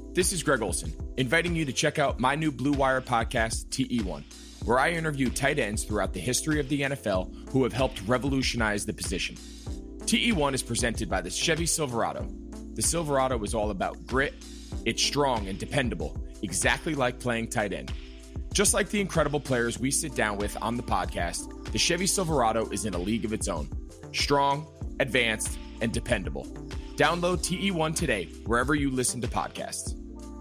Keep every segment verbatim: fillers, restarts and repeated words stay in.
This is Greg Olson, inviting you to check out my new Blue Wire podcast, T E one, where I interview tight ends throughout the history of the N F L who have helped revolutionize the position. T E one is presented by the Chevy Silverado. The Silverado is all about grit. It's strong and dependable, exactly like playing tight end. Just like the incredible players we sit down with on the podcast, the Chevy Silverado is in a league of its own. Strong, advanced, and dependable. Download T E one today, wherever you listen to podcasts.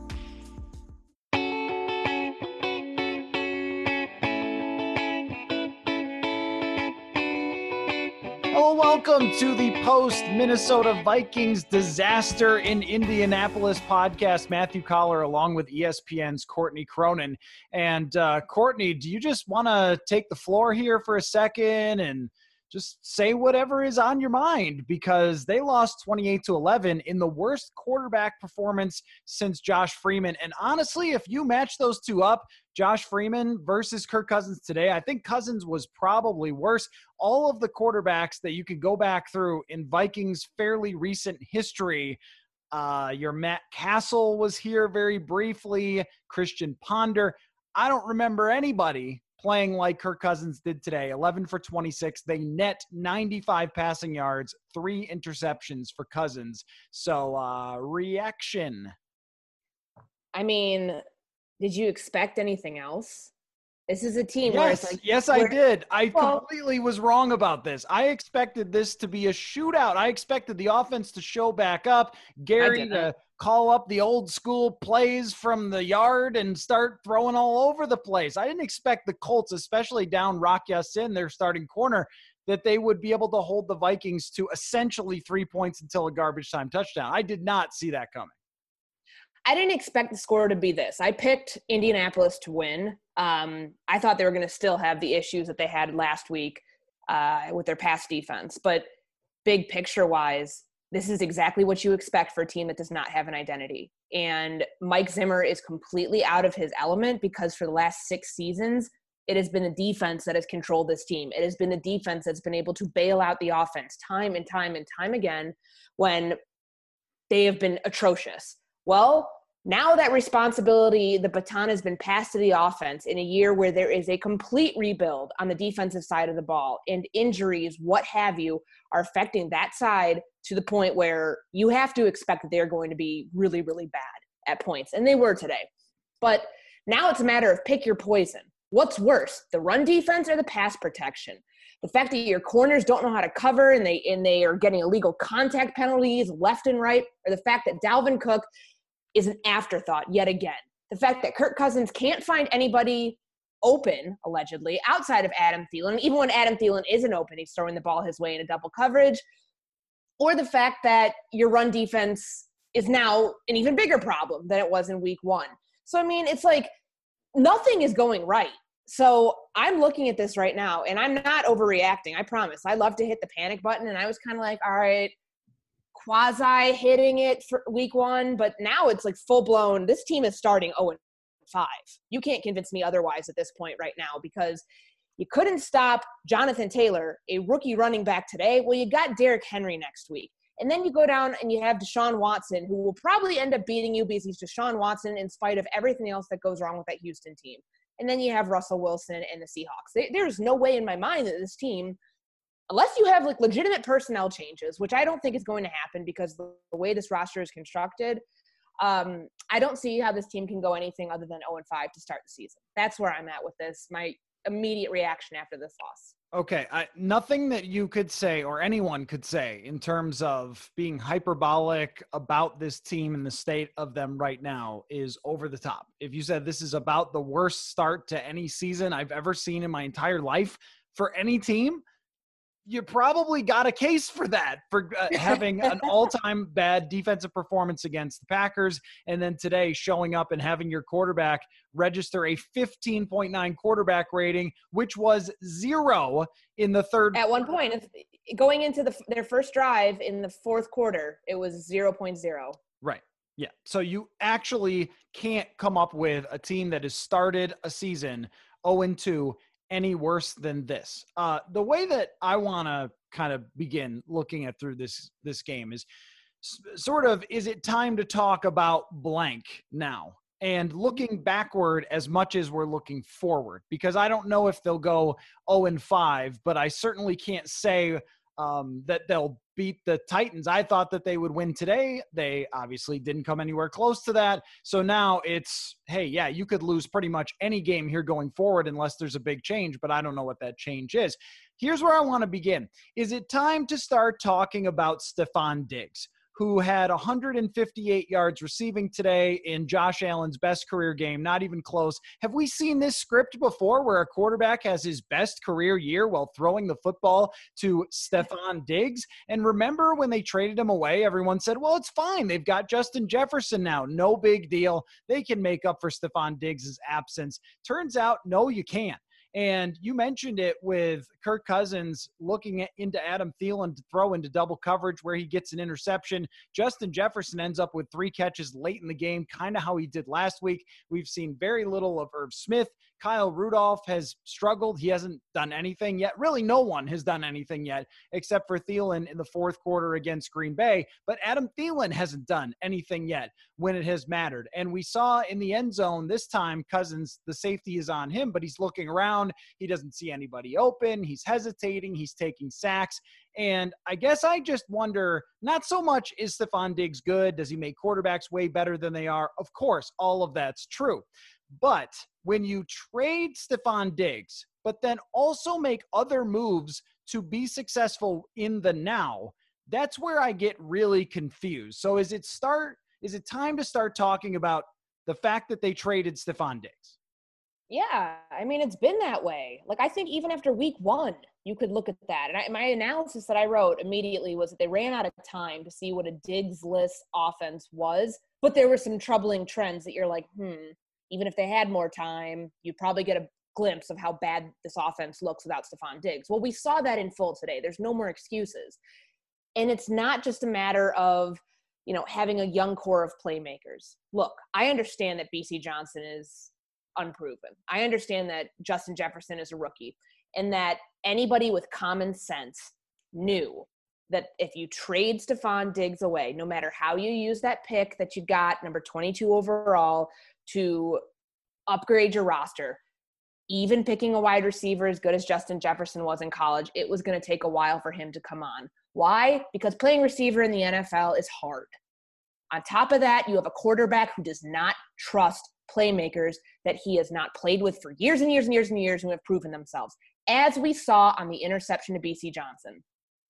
Hello, welcome to the post-Minnesota Vikings disaster in Indianapolis podcast. Matthew Coller along with E S P N's Courtney Cronin. And uh, Courtney, do you just want to take the floor here for a second and just say whatever is on your mind? Because they lost twenty-eight to eleven in the worst quarterback performance since Josh Freeman. And honestly, if you match those two up, Josh Freeman versus Kirk Cousins today, I think Cousins was probably worse. All of the quarterbacks that you could go back through in Vikings fairly recent history, uh, your Matt Castle was here very briefly, Christian Ponder. I don't remember anybody playing like Kirk Cousins did today. eleven for twenty-six. They net ninety-five passing yards, three interceptions for Cousins. So, uh, reaction. I mean, did you expect anything else? This is a team yes, where it's like, yes, where, I did. I well, completely was wrong about this. I expected this to be a shootout. I expected the offense to show back up, Gary to call up the old school plays from the yard and start throwing all over the place. I didn't expect the Colts, especially down Rock Ya-Sin, their starting corner, that they would be able to hold the Vikings to essentially three points until a garbage time touchdown. I did not see that coming. I didn't expect the score to be this. I picked Indianapolis to win. Um, I thought they were going to still have the issues that they had last week uh, with their pass defense. But big picture-wise, this is exactly what you expect for a team that does not have an identity. And Mike Zimmer is completely out of his element because for the last six seasons, it has been the defense that has controlled this team. It has been the defense that's been able to bail out the offense time and time and time again when they have been atrocious. Well, now that responsibility, the baton has been passed to the offense in a year where there is a complete rebuild on the defensive side of the ball, and injuries, what have you, are affecting that side to the point where you have to expect that they're going to be really, really bad at points. And they were today. But now it's a matter of pick your poison. What's worse, the run defense or the pass protection? The fact that your corners don't know how to cover and they and they are getting illegal contact penalties left and right, or the fact that Dalvin Cook is an afterthought yet again. The fact that Kirk Cousins can't find anybody open, allegedly, outside of Adam Thielen. Even when Adam Thielen isn't open, he's throwing the ball his way in a double coverage. Or the fact that your run defense is now an even bigger problem than it was in week one. So, I mean, it's like nothing is going right. So I'm looking at this right now, and I'm not overreacting, I promise. I love to hit the panic button, and I was kind of like, all right, quasi hitting it for week one, but now it's like full blown. This team is starting oh and five. You can't convince me otherwise at this point right now because you couldn't stop Jonathan Taylor, a rookie running back today. Well, you got Derrick Henry next week. And then you go down and you have Deshaun Watson, who will probably end up beating you because he's Deshaun Watson in spite of everything else that goes wrong with that Houston team. And then you have Russell Wilson and the Seahawks. There's no way in my mind that this team, unless you have like legitimate personnel changes, which I don't think is going to happen because the way this roster is constructed, um, I don't see how this team can go anything other than oh and five to start the season. That's where I'm at with this. My immediate reaction after this loss. Okay, I, nothing that you could say or anyone could say in terms of being hyperbolic about this team and the state of them right now is over the top. If you said this is about the worst start to any season I've ever seen in my entire life for any team, you probably got a case for that, for uh, having an all-time bad defensive performance against the Packers, and then today showing up and having your quarterback register a fifteen point nine quarterback rating, which was zero in the third. At one point, going into the, their first drive in the fourth quarter, it was zero point zero. Right. Yeah. So you actually can't come up with a team that has started a season oh and two any worse than this. Uh, the way that I want to kind of begin looking at through this, this game is s- sort of, is it time to talk about blank now? And looking backward as much as we're looking forward, because I don't know if they'll go oh and five, but I certainly can't say um, that they'll beat the Titans. I thought that they would win today. They obviously didn't come anywhere close to that. So now it's, hey, yeah, you could lose pretty much any game here going forward unless there's a big change, but I don't know what that change is. Here's where I want to begin. Is it time to start talking about Stefon Diggs, who had one hundred fifty-eight yards receiving today in Josh Allen's best career game, not even close? Have we seen this script before where a quarterback has his best career year while throwing the football to Stefon Diggs? And remember when they traded him away, everyone said, well, it's fine. They've got Justin Jefferson now. No big deal. They can make up for Stefon Diggs' absence. Turns out, no, you can't. And you mentioned it with Kirk Cousins looking at, into Adam Thielen to throw into double coverage where he gets an interception. Justin Jefferson ends up with three catches late in the game, kind of how he did last week. We've seen very little of Irv Smith. Kyle Rudolph has struggled. He hasn't done anything yet. Really, no one has done anything yet except for Thielen in the fourth quarter against Green Bay. But Adam Thielen hasn't done anything yet when it has mattered. And we saw in the end zone this time, Cousins, the safety is on him, but he's looking around. He doesn't see anybody open. He's hesitating. He's taking sacks. And I guess I just wonder, not so much is Stefon Diggs good? Does he make quarterbacks way better than they are? Of course, all of that's true. But when you trade Stefon Diggs, but then also make other moves to be successful in the now, that's where I get really confused. So is it start, is it time to start talking about the fact that they traded Stefon Diggs? Yeah, I mean, it's been that way. Like, I think even after week one, you could look at that. And I, my analysis that I wrote immediately was that they ran out of time to see what a Diggs-less offense was. But there were some troubling trends that you're like, hmm, even if they had more time, you'd probably get a glimpse of how bad this offense looks without Stefon Diggs. Well, we saw that in full today. There's no more excuses. And it's not just a matter of, you know, having a young core of playmakers. Look, I understand that B C Johnson is unproven. I understand that Justin Jefferson is a rookie and that anybody with common sense knew that if you trade Stefon Diggs away, no matter how you use that pick that you got, number twenty-two overall, to upgrade your roster, even picking a wide receiver as good as Justin Jefferson was in college, it was going to take a while for him to come on. Why? Because playing receiver in the N F L is hard. On top of that, you have a quarterback who does not trust playmakers that he has not played with for years and years and years and years who have proven themselves, as we saw on the interception to B C Johnson.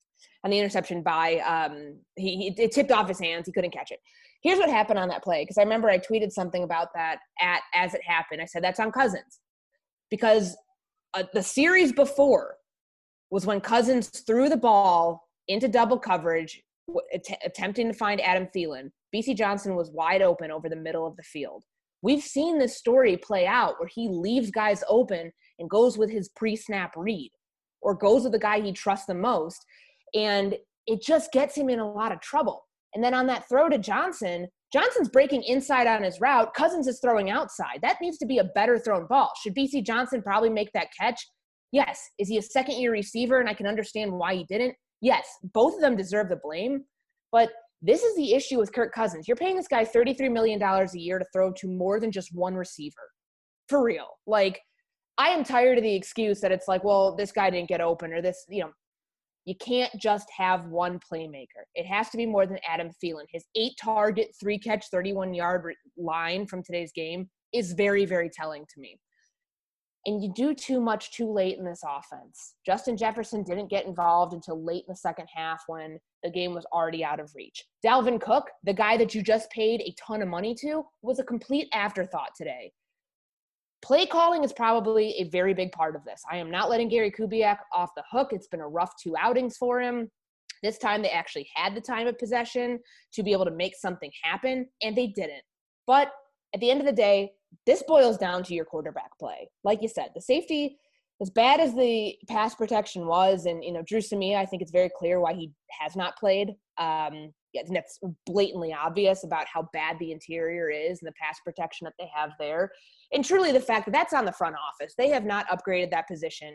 On the interception by, um, he, he it tipped off his hands. He couldn't catch it. Here's what happened on that play, because I remember I tweeted something about that at as it happened. I said, that's on Cousins. Because uh, the series before was when Cousins threw the ball into double coverage, w- att- attempting to find Adam Thielen. B C Johnson was wide open over the middle of the field. We've seen this story play out where he leaves guys open and goes with his pre-snap read or goes with the guy he trusts the most. And it just gets him in a lot of trouble. And then on that throw to Johnson, Johnson's breaking inside on his route. Cousins is throwing outside. That needs to be a better thrown ball. Should B C Johnson probably make that catch? Yes. Is he a second-year receiver and I can understand why he didn't? Yes. Both of them deserve the blame. But this is the issue with Kirk Cousins. You're paying this guy thirty-three million dollars a year to throw to more than just one receiver. For real. Like, I am tired of the excuse that it's like, well, this guy didn't get open or this, you know. You can't just have one playmaker. It has to be more than Adam Thielen. His eight target, three catch, thirty-one yard line from today's game is very, very telling to me. And you do too much too late in this offense. Justin Jefferson didn't get involved until late in the second half when the game was already out of reach. Dalvin Cook, the guy that you just paid a ton of money to, was a complete afterthought today. Play calling is probably a very big part of this. I am not letting Gary Kubiak off the hook. It's been a rough two outings for him. This time they actually had the time of possession to be able to make something happen, and they didn't. But at the end of the day, this boils down to your quarterback play. Like you said, the safety, as bad as the pass protection was, and, you know, Drew Samia, I think it's very clear why he has not played. Um, yeah, and that's blatantly obvious about how bad the interior is and the pass protection that they have there. And truly the fact that that's on the front office. They have not upgraded that position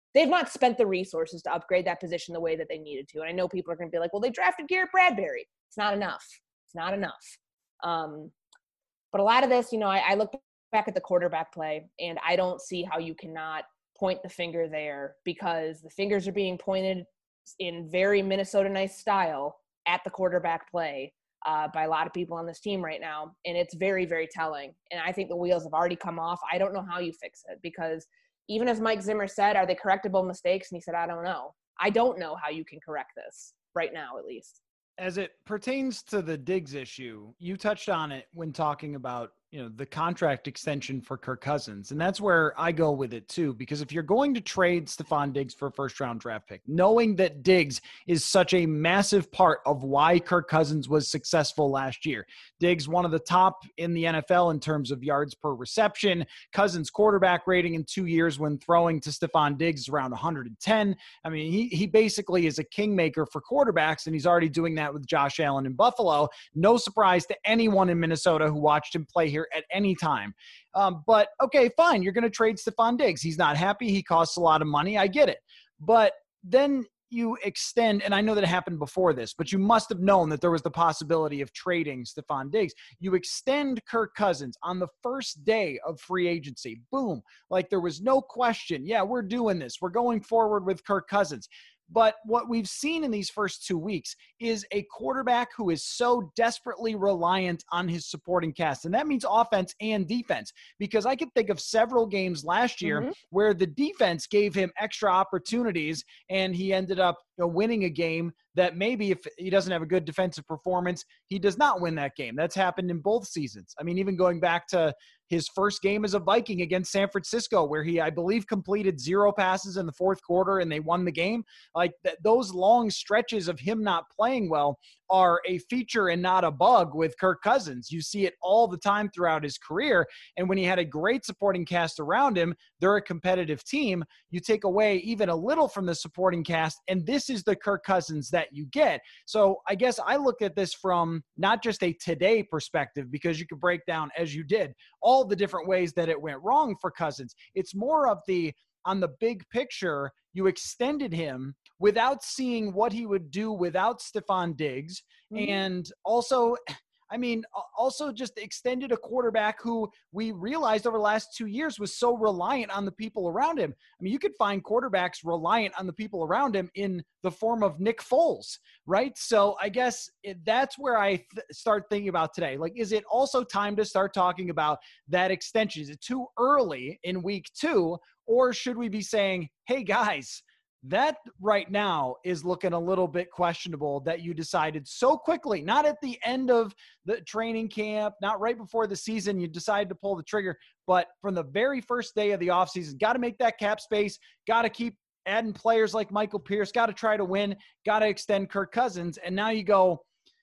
they've not spent the resources to upgrade that position the way that they needed to. And I know people are going to be like, well, they drafted Garrett Bradbury. It's not enough. It's not enough. Um, but a lot of this, you know, I, I look back at the quarterback play, and I don't see how you cannot point the finger there, because the fingers are being pointed in very Minnesota nice style at the quarterback play uh, by a lot of people on this team right now. And it's very, very telling. And I think the wheels have already come off. I don't know how you fix it, because even as Mike Zimmer said, are they correctable mistakes? And he said, I don't know. I don't know how you can correct this right now, at least. As it pertains to the Diggs issue, you touched on it when talking about, you know, the contract extension for Kirk Cousins. And that's where I go with it too, because if you're going to trade Stefon Diggs for a first round draft pick, knowing that Diggs is such a massive part of why Kirk Cousins was successful last year, Diggs, one of the top in the N F L in terms of yards per reception, Cousins quarterback rating in two years when throwing to Stefon Diggs is around one hundred ten. I mean, he, he basically is a kingmaker for quarterbacks, and he's already doing that with Josh Allen in Buffalo. No surprise to anyone in Minnesota who watched him play here at any time. Um, but okay, fine. You're going to trade Stefon Diggs. He's not happy. He costs a lot of money. I get it. But then you extend, and I know that it happened before this, but you must have known that there was the possibility of trading Stefon Diggs. You extend Kirk Cousins on the first day of free agency. Boom. Like there was no question. Yeah, we're doing this. We're going forward with Kirk Cousins. But what we've seen in these first two weeks is a quarterback who is so desperately reliant on his supporting cast. And that means offense and defense, because I could think of several games last year mm-hmm. where the defense gave him extra opportunities and he ended up, you know, winning a game that maybe if he doesn't have a good defensive performance, he does not win that game. That's happened in both seasons. I mean, even going back to his first game as a Viking against San Francisco, where he, I believe, completed zero passes in the fourth quarter and they won the game. Like th- those long stretches of him not playing well are a feature and not a bug with Kirk Cousins. You see it all the time throughout his career. And when he had a great supporting cast around him, they're a competitive team. You take away even a little from the supporting cast, and this is the Kirk Cousins that you get. So I guess I look at this from not just a today perspective, because you could break down, as you did, all the different ways that it went wrong for Cousins. It's more of the, on the big picture, you extended him without seeing what he would do without Stefon Diggs. Mm-hmm. And also, I mean, also just extended a quarterback who we realized over the last two years was so reliant on the people around him. I mean, you could find quarterbacks reliant on the people around him in the form of Nick Foles, right? So I guess it, that's where I th- start thinking about today. Like, is it also time to start talking about that extension? Is it too early in week two, or should we be saying, hey guys, that right now is looking a little bit questionable that you decided so quickly, not at the end of the training camp, not right before the season, you decided to pull the trigger, but from the very first day of the offseason, got to make that cap space, got to keep adding players like Michael Pierce, got to try to win, got to extend Kirk Cousins. And now you go,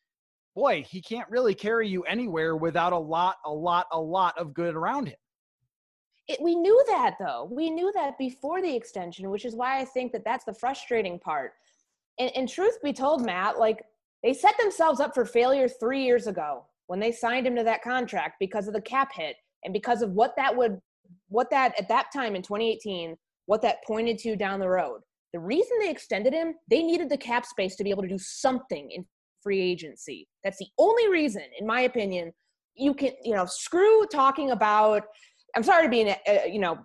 boy, he can't really carry you anywhere without a lot, a lot, a lot of good around him. It, we knew that, though. We knew that before the extension, which is why I think that that's the frustrating part. And, and truth be told, Matt, like they set themselves up for failure three years ago when they signed him to that contract because of the cap hit and because of what that would, what that at that time in twenty eighteen, what that pointed to down the road. The reason they extended him, they needed the cap space to be able to do something in free agency. That's the only reason, in my opinion, you can, you know, screw talking about. I'm sorry to be, uh, you know,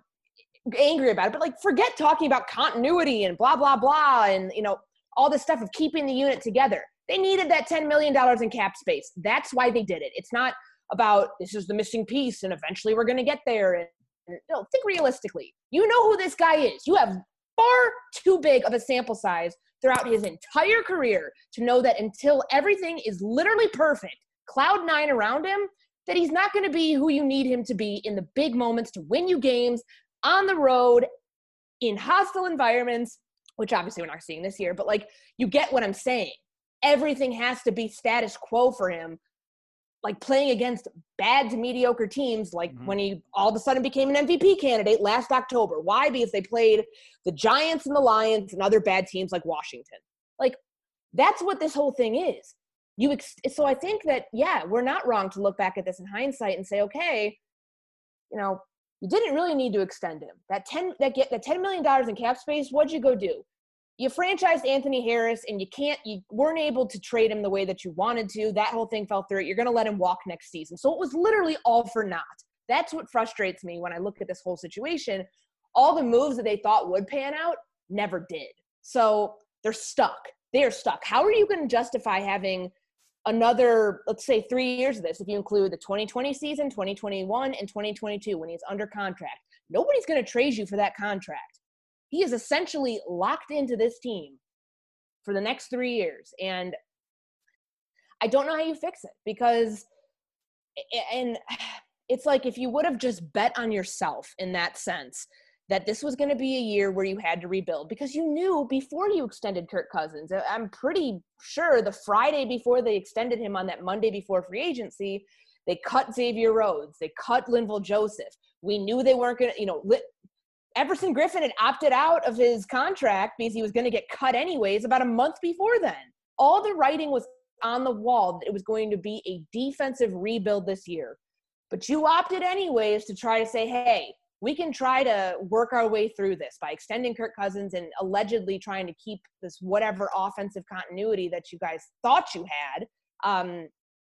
angry about it, but like forget talking about continuity and blah, blah, blah. And, you know, all this stuff of keeping the unit together. They needed that ten million dollars in cap space. That's why they did it. It's not about this is the missing piece and eventually we're going to get there. And, and no, think realistically. You know who this guy is. You have far too big of a sample size throughout his entire career to know that until everything is literally perfect, cloud nine around him, that he's not going to be who you need him to be in the big moments to win you games on the road in hostile environments, which obviously we're not seeing this year, but like you get what I'm saying. Everything has to be status quo for him, like playing against bad to mediocre teams, like mm-hmm. when he all of a sudden became an M V P candidate last October. Why? Because they played the Giants and the Lions and other bad teams like Washington. Like that's what this whole thing is. You ex- so I think that, yeah, we're not wrong to look back at this in hindsight and say, okay, you know, You didn't really need to extend him. That ten that get that ten million dollars in cap space, what'd you go do? You franchised Anthony Harris, and you can't, you weren't able to trade him the way that you wanted to. That whole thing fell through. You're going to let him walk next season. So it was literally all for naught. That's what frustrates me when I look at this whole situation. All the moves that they thought would pan out never did. So they're stuck. They are stuck. How are you going to justify having another, let's say, three years of this if you include the twenty twenty season, twenty twenty-one, and twenty twenty-two when he's under contract? Nobody's going to trade you for that contract. He is essentially locked into this team for the next three years. And I don't know how you fix it because – and it's like if you would have just bet on yourself in that sense that this was going to be a year where you had to rebuild because you knew before you extended Kirk Cousins. I'm pretty sure the Friday before they extended him on that Monday before free agency, they cut Xavier Rhodes. They cut Linval Joseph. We knew they weren't going to – you know, Everson Griffin had opted out of his contract because he was going to get cut anyways about a month before then. All the writing was on the wall that it was going to be a defensive rebuild this year. But you opted anyways to try to say, hey, we can try to work our way through this by extending Kirk Cousins and allegedly trying to keep this whatever offensive continuity that you guys thought you had. Um,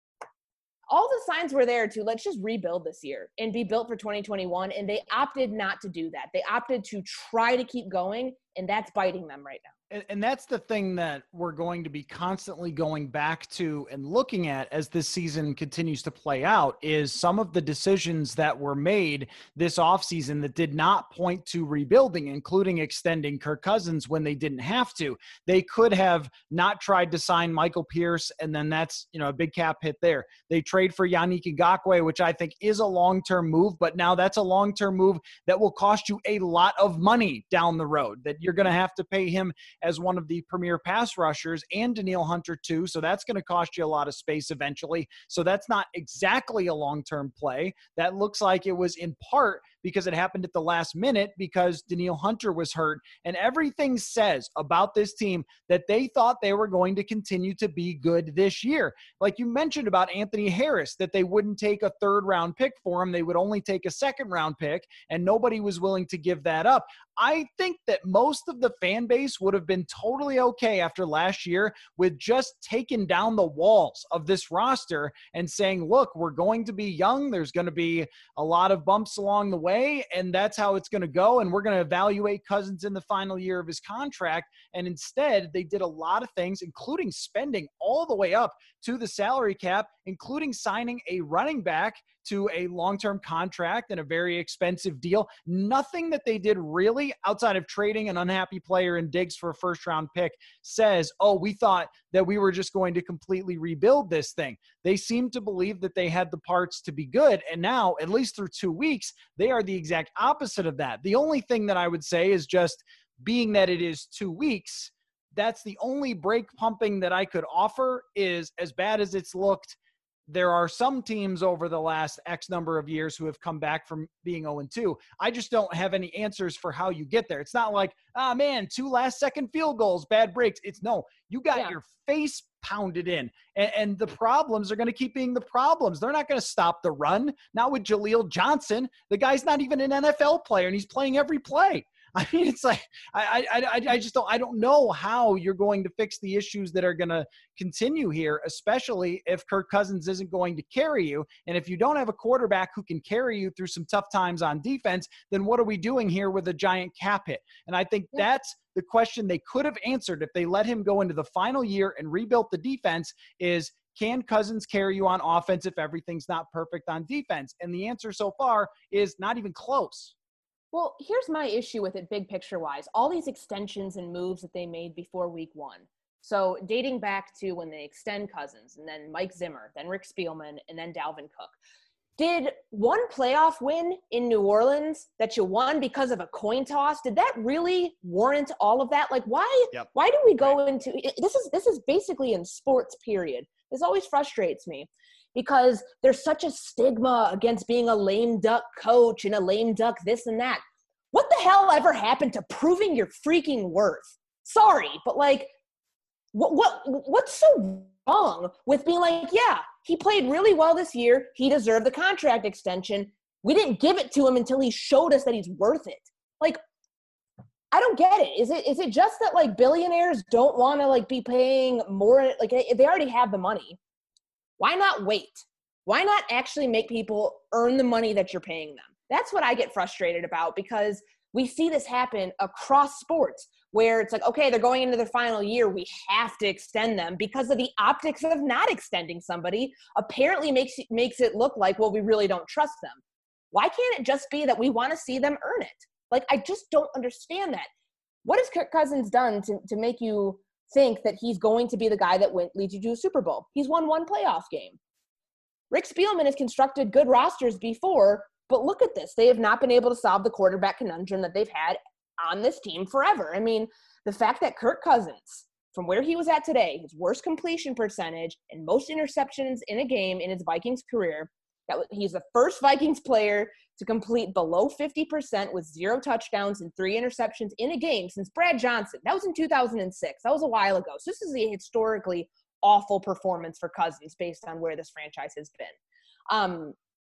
all the signs were there to let's just rebuild this year and be built for twenty twenty-one. And they opted not to do that. They opted to try to keep going, and that's biting them right now. And, and that's the thing that we're going to be constantly going back to and looking at as this season continues to play out is some of the decisions that were made this offseason that did not point to rebuilding, including extending Kirk Cousins when they didn't have to. They could have not tried to sign Michael Pierce, and then that's, you know, a big cap hit there. They trade for Yannick Ngakoue, which I think is a long-term move, but now that's a long-term move that will cost you a lot of money down the road, that you're going to have to pay him as one of the premier pass rushers, and Danielle Hunter too. So that's going to cost you a lot of space eventually. So that's not exactly a long-term play. That looks like it was in part because it happened at the last minute because Danielle Hunter was hurt. And everything says about this team that they thought they were going to continue to be good this year. Like you mentioned about Anthony Harris, that they wouldn't take a third round pick for him. They would only take a second round pick, and nobody was willing to give that up. I think that most of the fan base would have been totally okay after last year with just taking down the walls of this roster and saying, look, we're going to be young. There's going to be a lot of bumps along the way, and that's how it's going to go. And we're going to evaluate Cousins in the final year of his contract. And instead, they did a lot of things, including spending all the way up to the salary cap, including signing a running back to a long-term contract and a very expensive deal. Nothing that they did really outside of trading an unhappy player in Diggs for a first-round pick says, oh, we thought that we were just going to completely rebuild this thing. They seem to believe that they had the parts to be good, and now, at least through two weeks, they are the exact opposite of that. The only thing that I would say is just being that it is two weeks, that's the only brake pumping that I could offer is as bad as it's looked. There are some teams over the last X number of years who have come back from being oh and two. I just don't have any answers for how you get there. It's not like, ah, oh, man, two last second field goals, bad breaks. It's no, you got yeah. your face pounded in. And, and the problems are going to keep being the problems. They're not going to stop the run. Not with Jaleel Johnson. The guy's not even an N F L player, and he's playing every play. I mean, it's like, I, I, I just don't, I don't know how you're going to fix the issues that are going to continue here, especially if Kirk Cousins isn't going to carry you. And if you don't have a quarterback who can carry you through some tough times on defense, then what are we doing here with a giant cap hit? And I think that's the question they could have answered if they let him go into the final year and rebuilt the defense is, can Cousins carry you on offense if everything's not perfect on defense? And the answer so far is not even close. Well, here's my issue with it big picture-wise. All these extensions and moves that they made before week one. So dating back to when they extend Cousins and then Mike Zimmer, then Rick Spielman, and then Dalvin Cook. Did one playoff win in New Orleans that you won because of a coin toss, did that really warrant all of that? Like, why, yep. why do we go right. into – this is this is basically in sports, period. This always frustrates me. Because there's such a stigma against being a lame duck coach and a lame duck this and that. What the hell ever happened to proving your freaking worth? Sorry, but like, what what what's so wrong with being like, yeah, he played really well this year. He deserved the contract extension. We didn't give it to him until he showed us that he's worth it. Like, I don't get it. Is it is it just that, like, billionaires don't want to, like, be paying more? Like, if they already have the money, why not wait? Why not actually make people earn the money that you're paying them? That's what I get frustrated about, because we see this happen across sports where it's like, okay, they're going into their final year. We have to extend them because of the optics of not extending somebody apparently makes, makes it look like, well, we really don't trust them. Why can't it just be that we want to see them earn it? Like, I just don't understand that. What has Kirk Cousins done to, to make you think that he's going to be the guy that went, leads you to a Super Bowl? He's won one playoff game. Rick Spielman has constructed good rosters before, but look at this. They have not been able to solve the quarterback conundrum that they've had on this team forever. I mean, the fact that Kirk Cousins, from where he was at today, his worst completion percentage and most interceptions in a game in his Vikings career, that he's the first Vikings player to complete below fifty percent with zero touchdowns and three interceptions in a game since Brad Johnson. That was in two thousand six. That was a while ago. So this is a historically awful performance for Cousins based on where this franchise has been. Um,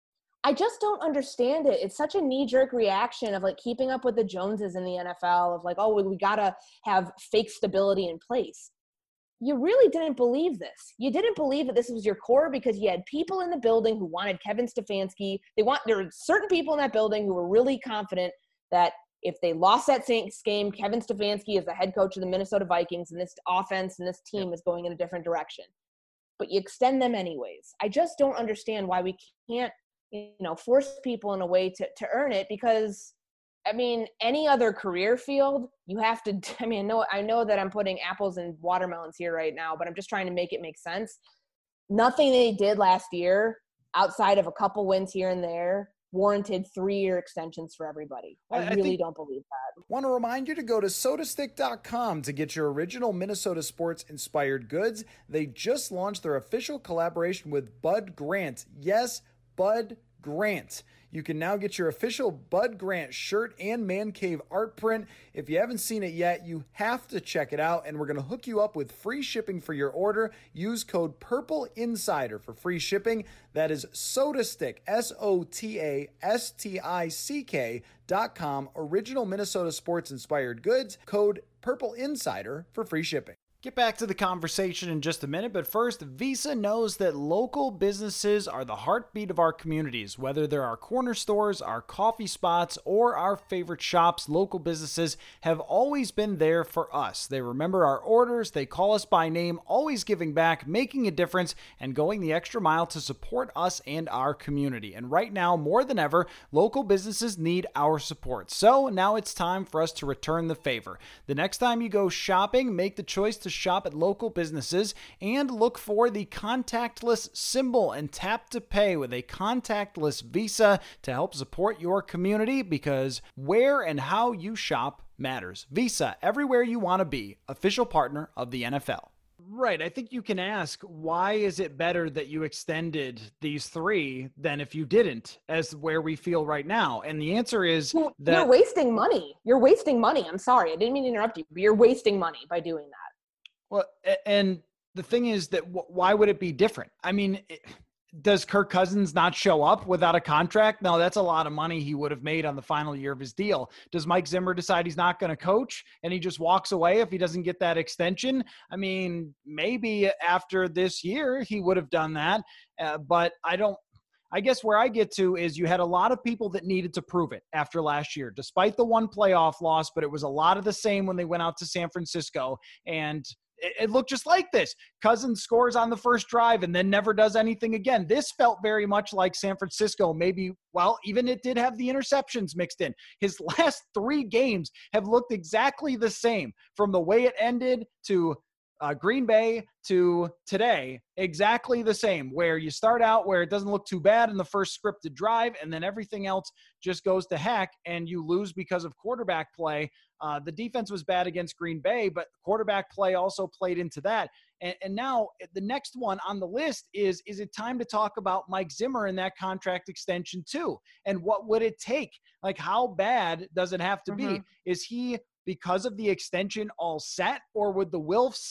I just don't understand it. It's such a knee-jerk reaction of, like, keeping up with the Joneses in the N F L of, like, oh, we, we got to have fake stability in place. You really didn't believe this. You didn't believe that this was your core because you had people in the building who wanted Kevin Stefanski. They want, there were certain people in that building who were really confident that if they lost that Saints game, Kevin Stefanski is the head coach of the Minnesota Vikings, and this offense and this team is going in a different direction. But you extend them anyways. I just don't understand why we can't, you know, force people in a way to, to earn it, because, I mean, any other career field, you have to, I mean, I know, I know that I'm putting apples and watermelons here right now, but I'm just trying to make it make sense. Nothing they did last year, outside of a couple wins here and there, warranted three-year extensions for everybody. I, I really don't believe that. Want to remind you to go to soda stick dot com to get your original Minnesota sports inspired goods. They just launched their official collaboration with Bud Grant. Yes, Bud Grant. You can now get your official Bud Grant shirt and Man Cave art print. If you haven't seen it yet, you have to check it out, and we're going to hook you up with free shipping for your order. Use code Purple Insider for free shipping. That is SotaStick, S O T A S T I C K dot com. Original Minnesota sports inspired goods. Code Purple Insider for free shipping. Get back to the conversation in just a minute, but first, Visa knows that local businesses are the heartbeat of our communities. Whether they're our corner stores, our coffee spots, or our favorite shops, local businesses have always been there for us. They remember our orders, they call us by name, always giving back, making a difference, and going the extra mile to support us and our community. And right now, more than ever, local businesses need our support. So now it's time for us to return the favor. The next time you go shopping, make the choice to shop at local businesses and look for the contactless symbol and tap to pay with a contactless Visa to help support your community, because where and how you shop matters. Visa, everywhere you want to be, official partner of the N F L. Right. I think you can ask, why is it better that you extended these three than if you didn't, as where we feel right now? And the answer is well, that you're wasting money. You're wasting money. I'm sorry. I didn't mean to interrupt you, but you're wasting money by doing that. Well, and the thing is that w- why would it be different? I mean, it, does Kirk Cousins not show up without a contract? No, that's a lot of money he would have made on the final year of his deal. Does Mike Zimmer decide he's not going to coach and he just walks away if he doesn't get that extension? I mean, maybe after this year he would have done that, uh, but I don't. I guess where I get to is you had a lot of people that needed to prove it after last year, despite the one playoff loss, but it was a lot of the same when they went out to San Francisco, and it, it looked just like this. Cousins scores on the first drive and then never does anything again. This felt very much like San Francisco. Maybe, well, even it did have the interceptions mixed in. His last three games have looked exactly the same, from the way it ended to Uh, Green Bay to today, exactly the same, where you start out where it doesn't look too bad in the first scripted drive, and then everything else just goes to heck, and you lose because of quarterback play. Uh, the defense was bad against Green Bay, but quarterback play also played into that. And, and now the next one on the list is, is it time to talk about Mike Zimmer and that contract extension too? And what would it take? Like, how bad does it have to mm-hmm. be? Is he, because of the extension, all set, or would the Wilfs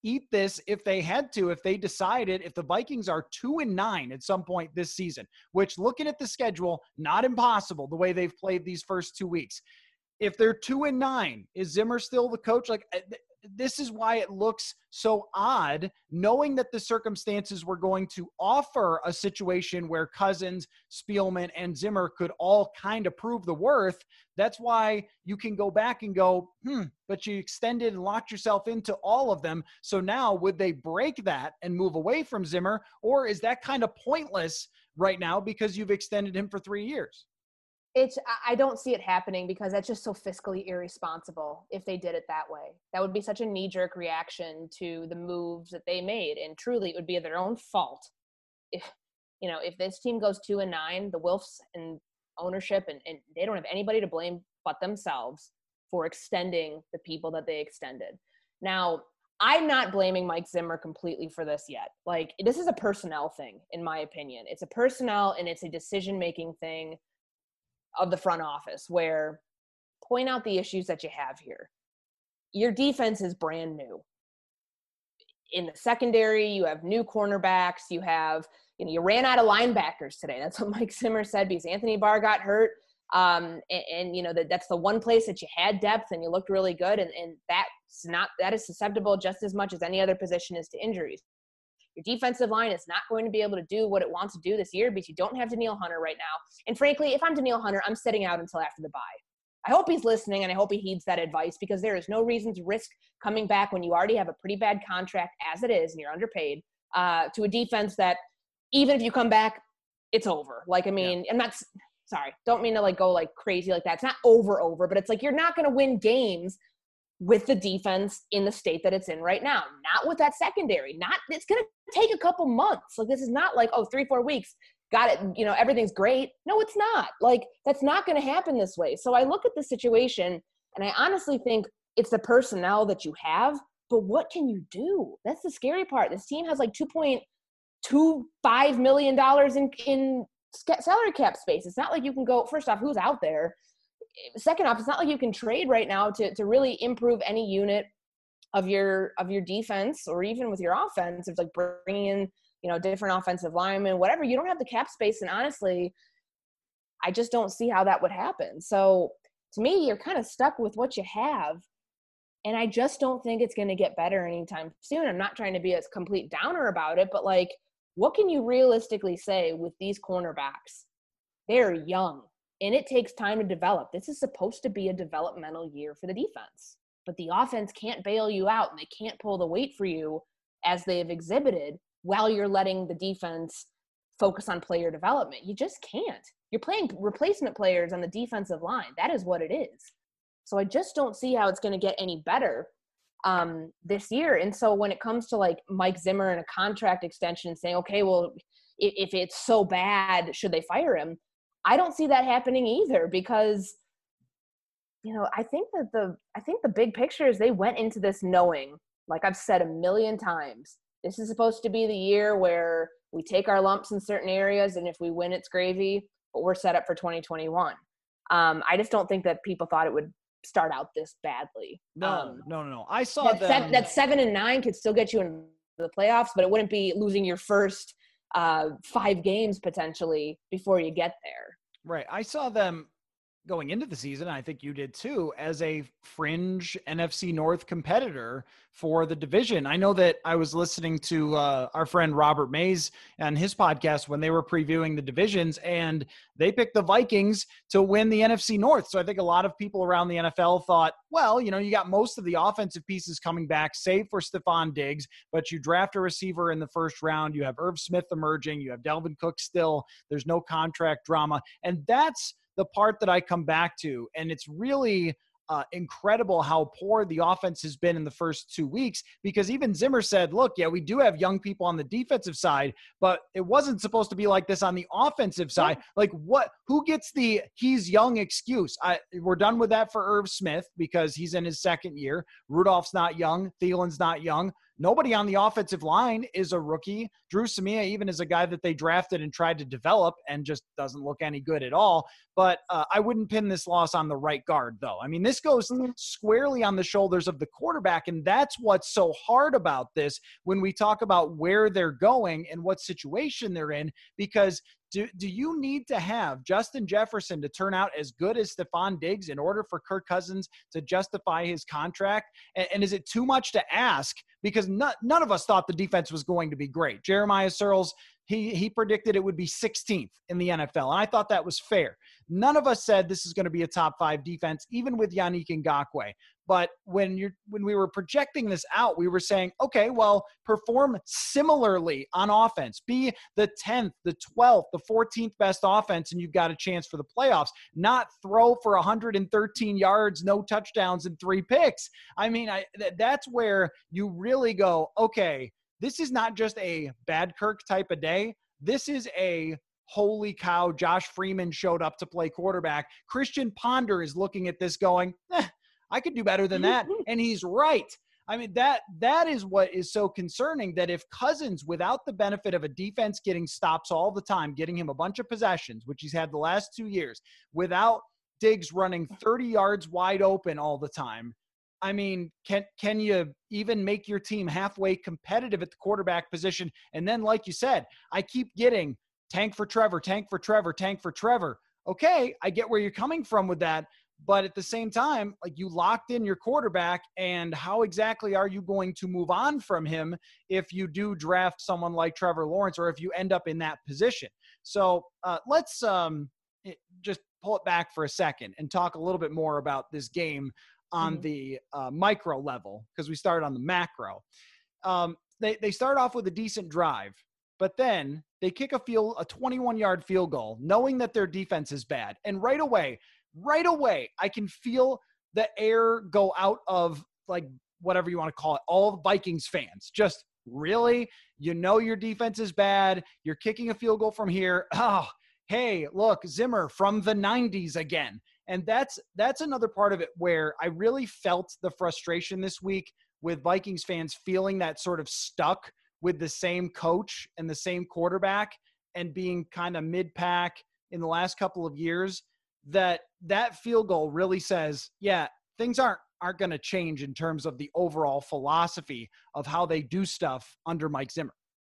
eat this if they had to, if they decided, if the Vikings are two and nine at some point this season, which looking at the schedule, not impossible the way they've played these first two weeks. If they're two and nine, is Zimmer still the coach? Like, this is why it looks so odd, knowing that the circumstances were going to offer a situation where Cousins, Spielman, and Zimmer could all kind of prove the worth. That's why you can go back and go, hmm, but you extended and locked yourself into all of them. So now would they break that and move away from Zimmer, or is that kind of pointless right now because you've extended him for three years? It's, I don't see it happening because that's just so fiscally irresponsible if they did it that way. That would be such a knee-jerk reaction to the moves that they made. And truly, it would be their own fault. If, you know, if this team goes two and nine, the Wilfs and ownership, and, and they don't have anybody to blame but themselves for extending the people that they extended. Now, I'm not blaming Mike Zimmer completely for this yet. Like, this is a personnel thing, in my opinion. It's a personnel and it's a decision-making thing of the front office, where point out the issues that you have here. Your defense is brand new. In the secondary, you have new cornerbacks. You have, you know, you ran out of linebackers today. That's what Mike Zimmer said, because Anthony Barr got hurt. Um, and, and, you know, that that's the one place that you had depth and you looked really good. And, and that's not, that is susceptible just as much as any other position is to injuries. Your defensive line is not going to be able to do what it wants to do this year because you don't have Danielle Hunter right now. And frankly, if I'm Danielle Hunter, I'm sitting out until after the bye. I hope he's listening and I hope he heeds that advice, because there is no reason to risk coming back when you already have a pretty bad contract as it is and you're underpaid, uh, to a defense that even if you come back, it's over. Like, I mean, yeah. I'm not – sorry, don't mean to like go like crazy like that. It's not over, over, but it's like you're not going to win games with the defense in the state that it's in right now. Not with that secondary. Not, it's going to take a couple months. Like, this is not like, oh, three, four weeks, got it, you know, everything's great. No, it's not. Like, that's not going to happen this way. So I look at the situation and I honestly think it's the personnel that you have, but what can you do? That's the scary part. This team has like two point two five million dollars in, in salary cap space. It's not like you can go, first off, who's out there? Second off, it's not like you can trade right now to, to really improve any unit of your of your defense, or even with your offense. It's like bringing in, you know, different offensive linemen, whatever. You don't have the cap space, and honestly, I just don't see how that would happen. So to me, you're kind of stuck with what you have, and I just don't think it's going to get better anytime soon. I'm not trying to be a complete downer about it, but like, what can you realistically say with these cornerbacks? They're young. And it takes time to develop. This is supposed to be a developmental year for the defense. But the offense can't bail you out, and they can't pull the weight for you as they have exhibited while you're letting the defense focus on player development. You just can't. You're playing replacement players on the defensive line. That is what it is. So I just don't see how it's going to get any better um, this year. And so when it comes to like Mike Zimmer and a contract extension and saying, okay, well, if, if it's so bad, should they fire him? I don't see that happening either, because, you know, I think that the I think the big picture is they went into this knowing, like I've said a million times, this is supposed to be the year where we take our lumps in certain areas, and if we win, it's gravy, but we're set up for twenty twenty-one. Um, I just don't think that people thought it would start out this badly. No, um, no, no, no. I saw that, them. Seven, that seven and nine could still get you in the playoffs, but it wouldn't be losing your first uh, five games potentially before you get there. Right. I saw them going into the season, I think you did too, as a fringe N F C North competitor for the division. I know that I was listening to uh, our friend Robert Mays and his podcast when they were previewing the divisions, and they picked the Vikings to win the N F C North. So I think a lot of people around the N F L thought, well, you know, you got most of the offensive pieces coming back, save for Stephon Diggs, but you draft a receiver in the first round. You have Irv Smith emerging. You have Dalvin Cook still. There's no contract drama. And that's the part that I come back to. And it's really uh, incredible how poor the offense has been in the first two weeks, because even Zimmer said, look, yeah, we do have young people on the defensive side, but it wasn't supposed to be like this on the offensive side. Like what, who gets the he's young excuse? I, we're done with that for Irv Smith because he's in his second year. Rudolph's not young. Thielen's not young. Nobody on the offensive line is a rookie. Drew Samia even is a guy that they drafted and tried to develop and just doesn't look any good at all. But uh, I wouldn't pin this loss on the right guard, though. I mean, this goes squarely on the shoulders of the quarterback, and that's what's so hard about this when we talk about where they're going and what situation they're in, because Do, do you need to have Justin Jefferson to turn out as good as Stephon Diggs in order for Kirk Cousins to justify his contract? And, and is it too much to ask? Because not, none of us thought the defense was going to be great. Jeremiah Searles, he, he predicted it would be sixteenth in the N F L, and I thought that was fair. None of us said this is going to be a top five defense, even with Yannick Ngakoue. But when you're when we were projecting this out, we were saying, okay, well, perform similarly on offense. Be the tenth, the twelfth, the fourteenth best offense, and you've got a chance for the playoffs. Not throw for one hundred thirteen yards, no touchdowns, and three picks. I mean, I, th- that's where you really go, okay, this is not just a bad Kirk type of day. This is a holy cow, Josh Freeman showed up to play quarterback. Christian Ponder is looking at this going, eh, I could do better than that. And he's right. I mean, that that is what is so concerning, that if Cousins, without the benefit of a defense getting stops all the time, getting him a bunch of possessions, which he's had the last two years, without Diggs running thirty yards wide open all the time, I mean, can can you even make your team halfway competitive at the quarterback position? And then, like you said, I keep getting tank for Trevor, tank for Trevor, tank for Trevor. Okay, I get where you're coming from with that. But at the same time, like, you locked in your quarterback, and how exactly are you going to move on from him if you do draft someone like Trevor Lawrence, or if you end up in that position? So uh, let's um, just pull it back for a second and talk a little bit more about this game on mm-hmm. the uh, micro level, because we started on the macro. Um, they, they start off with a decent drive, but then they kick a field, a twenty-one yard field goal, knowing that their defense is bad. And right away, right away, I can feel the air go out of, like, whatever you want to call it, all Vikings fans. Just, really? You know your defense is bad. You're kicking a field goal from here. Oh, hey, look, Zimmer from the nineties again. And that's that's another part of it where I really felt the frustration this week with Vikings fans feeling that sort of stuck with the same coach and the same quarterback and being kind of mid-pack in the last couple of years, that that field goal really says, yeah, things aren't aren't going to change in terms of the overall philosophy of how they do stuff under Mike Zimmer.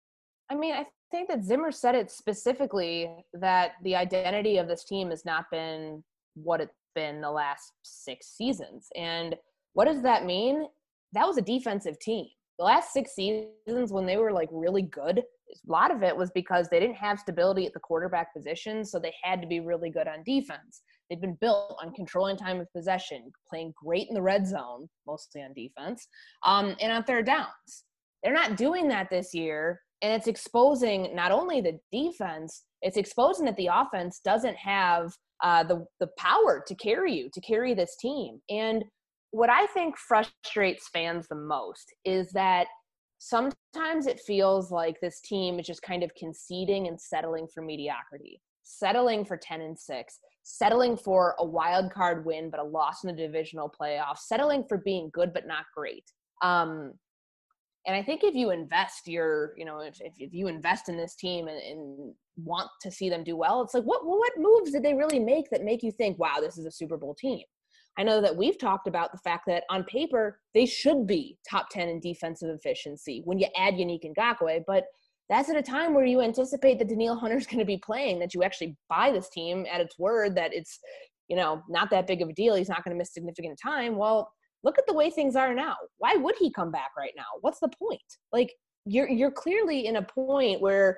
I mean, I think that Zimmer said it specifically, that the identity of this team has not been what it's been the last six seasons. And what does that mean? That was a defensive team. The last six seasons, when they were like really good, a lot of it was because they didn't have stability at the quarterback position, so they had to be really good on defense. They've been built on controlling time of possession, playing great in the red zone, mostly on defense, um, and on third downs. They're not doing that this year, and it's exposing not only the defense, it's exposing that the offense doesn't have uh, the the power to carry you, to carry this team. And what I think frustrates fans the most is that sometimes it feels like this team is just kind of conceding and settling for mediocrity, settling for ten and six, settling for a wild card win but a loss in the divisional playoffs, settling for being good but not great. Um, and I think if you invest your, you know, if, if you invest in this team and, and want to see them do well, it's like, what what moves did they really make that make you think, wow, this is a Super Bowl team? I know that we've talked about the fact that on paper, they should be top ten in defensive efficiency when you add Yannick Ngakoue, but that's at a time where you anticipate that Danielle Hunter's going to be playing, that you actually buy this team at its word, that it's, you know, not that big of a deal. He's not going to miss significant time. Well, look at the way things are now. Why would he come back right now? What's the point? Like, you're you're clearly in a point where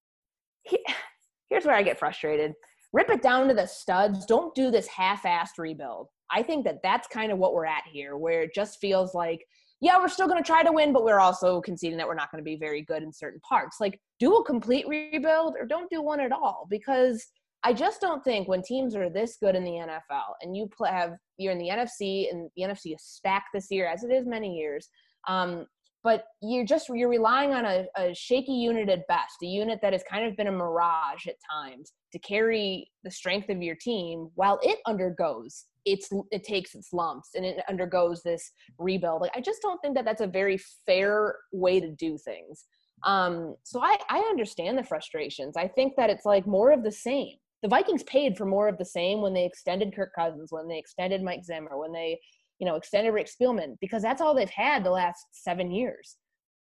he, here's where I get frustrated. Rip it down to the studs. Don't do this half-assed rebuild. I think that that's kind of what we're at here, where it just feels like, yeah, we're still going to try to win, but we're also conceding that we're not going to be very good in certain parts. Like, do a complete rebuild or don't do one at all, because I just don't think when teams are this good in the N F L and you play, have you're in the N F C, and the N F C is stacked this year, as it is many years, um, but you're just, you're relying on a, a shaky unit at best, a unit that has kind of been a mirage at times to carry the strength of your team while it undergoes it's, it takes its lumps and it undergoes this rebuild. Like, I just don't think that that's a very fair way to do things. Um, so I, I understand the frustrations. I think that it's like more of the same. The Vikings paid for more of the same when they extended Kirk Cousins, when they extended Mike Zimmer, when they, you know, extended Rick Spielman, because that's all they've had the last seven years.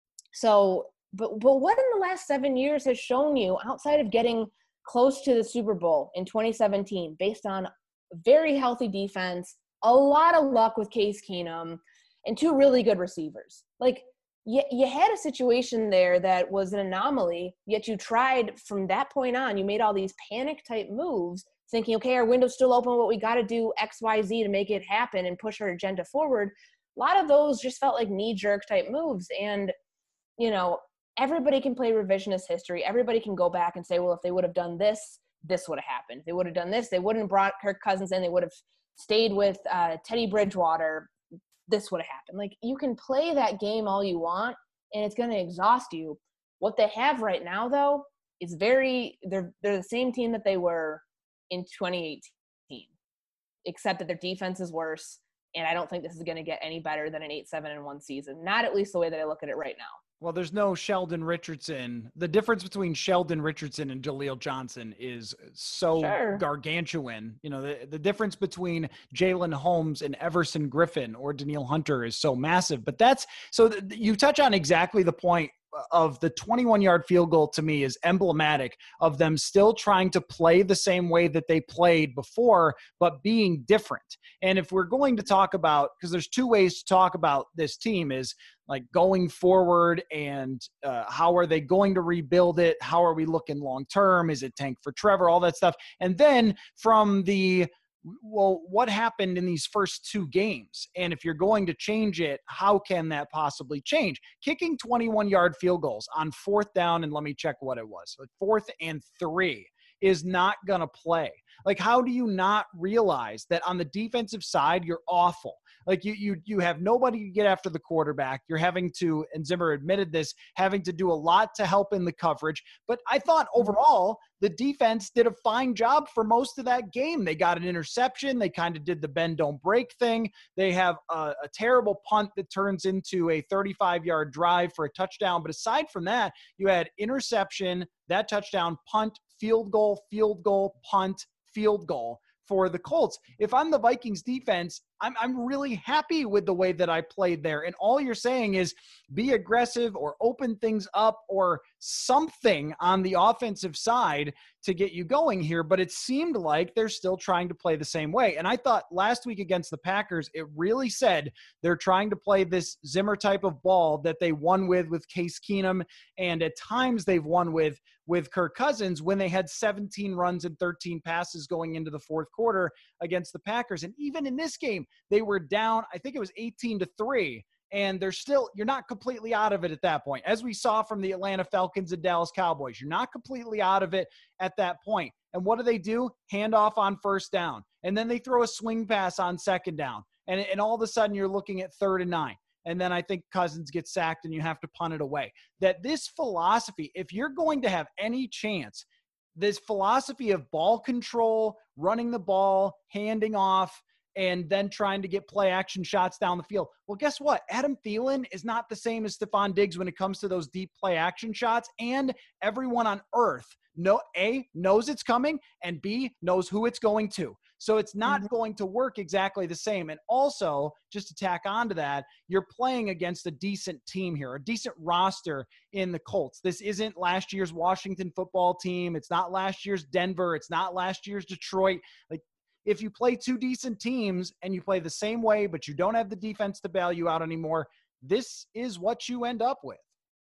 So, but, but what in the last seven years has shown you outside of getting close to the Super Bowl in twenty seventeen, based on very healthy defense, a lot of luck with Case Keenum, and two really good receivers? Like, you, you had a situation there that was an anomaly, yet you tried from that point on. You made all these panic-type moves, thinking, okay, our window's still open, but we got to do X, Y, Z to make it happen and push our agenda forward. A lot of those just felt like knee-jerk type moves. And, you know, everybody can play revisionist history. Everybody can go back and say, well, if they would have done this, this would have happened. If they would have done this, they wouldn't have brought Kirk Cousins in. They would have stayed with uh, Teddy Bridgewater. This would have happened. Like, you can play that game all you want, and it's going to exhaust you. What they have right now, though, is very – they're they're the same team that they were in twenty eighteen, except that their defense is worse, and I don't think this is going to get any better than an eight seven and one season. Not at least the way that I look at it right now. Well, there's no Sheldon Richardson. The difference between Sheldon Richardson and Jaleel Johnson is so Sure. gargantuan. You know, the, the difference between Jalen Holmes and Everson Griffin or Danielle Hunter is so massive. But that's so th- you touch on exactly the point of the twenty-one yard field goal. To me, is emblematic of them still trying to play the same way that they played before, but being different. And if we're going to talk about, because there's two ways to talk about this team, is like going forward and uh, how are they going to rebuild it? How are we looking long-term? Is it tank for Trevor? All that stuff. And then from the, well, what happened in these first two games? And if you're going to change it, how can that possibly change? Kicking twenty-one yard field goals on fourth down, and let me check what it was, like fourth and three, is not going to play. Like, how do you not realize that on the defensive side, you're awful? Like, you you you have nobody to get after the quarterback. You're having to, and Zimmer admitted this, having to do a lot to help in the coverage. But I thought overall, the defense did a fine job for most of that game. They got an interception. They kind of did the bend, don't break thing. They have a, a terrible punt that turns into a thirty-five yard drive for a touchdown. But aside from that, you had interception, that touchdown, punt, field goal, field goal, punt, field goal for the Colts. If I'm the Vikings defense, I'm I'm really happy with the way that I played there. And all you're saying is be aggressive or open things up or something on the offensive side to get you going here. But it seemed like they're still trying to play the same way. And I thought last week against the Packers, it really said they're trying to play this Zimmer type of ball that they won with with Case Keenum. And at times they've won with with Kirk Cousins when they had seventeen runs and thirteen passes going into the fourth quarter against the Packers. And even in this game, they were down, I think it was eighteen to three, and they're still, you're not completely out of it at that point. As we saw from the Atlanta Falcons and Dallas Cowboys, you're not completely out of it at that point. And what do they do? Hand off on first down. And then they throw a swing pass on second down. And, and all of a sudden you're looking at third and nine. And then I think Cousins gets sacked and you have to punt it away. That this philosophy, if you're going to have any chance, this philosophy of ball control, running the ball, handing off, and then trying to get play action shots down the field. Well, guess what? Adam Thielen is not the same as Stephon Diggs when it comes to those deep play action shots, and everyone on earth know, A, knows it's coming, and B, knows who it's going to. So it's not mm-hmm. going to work exactly the same. And also, just to tack on to that, you're playing against a decent team here, a decent roster in the Colts. This isn't last year's Washington football team. It's not last year's Denver. It's not last year's Detroit. Like, if you play two decent teams and you play the same way, but you don't have the defense to bail you out anymore, this is what you end up with.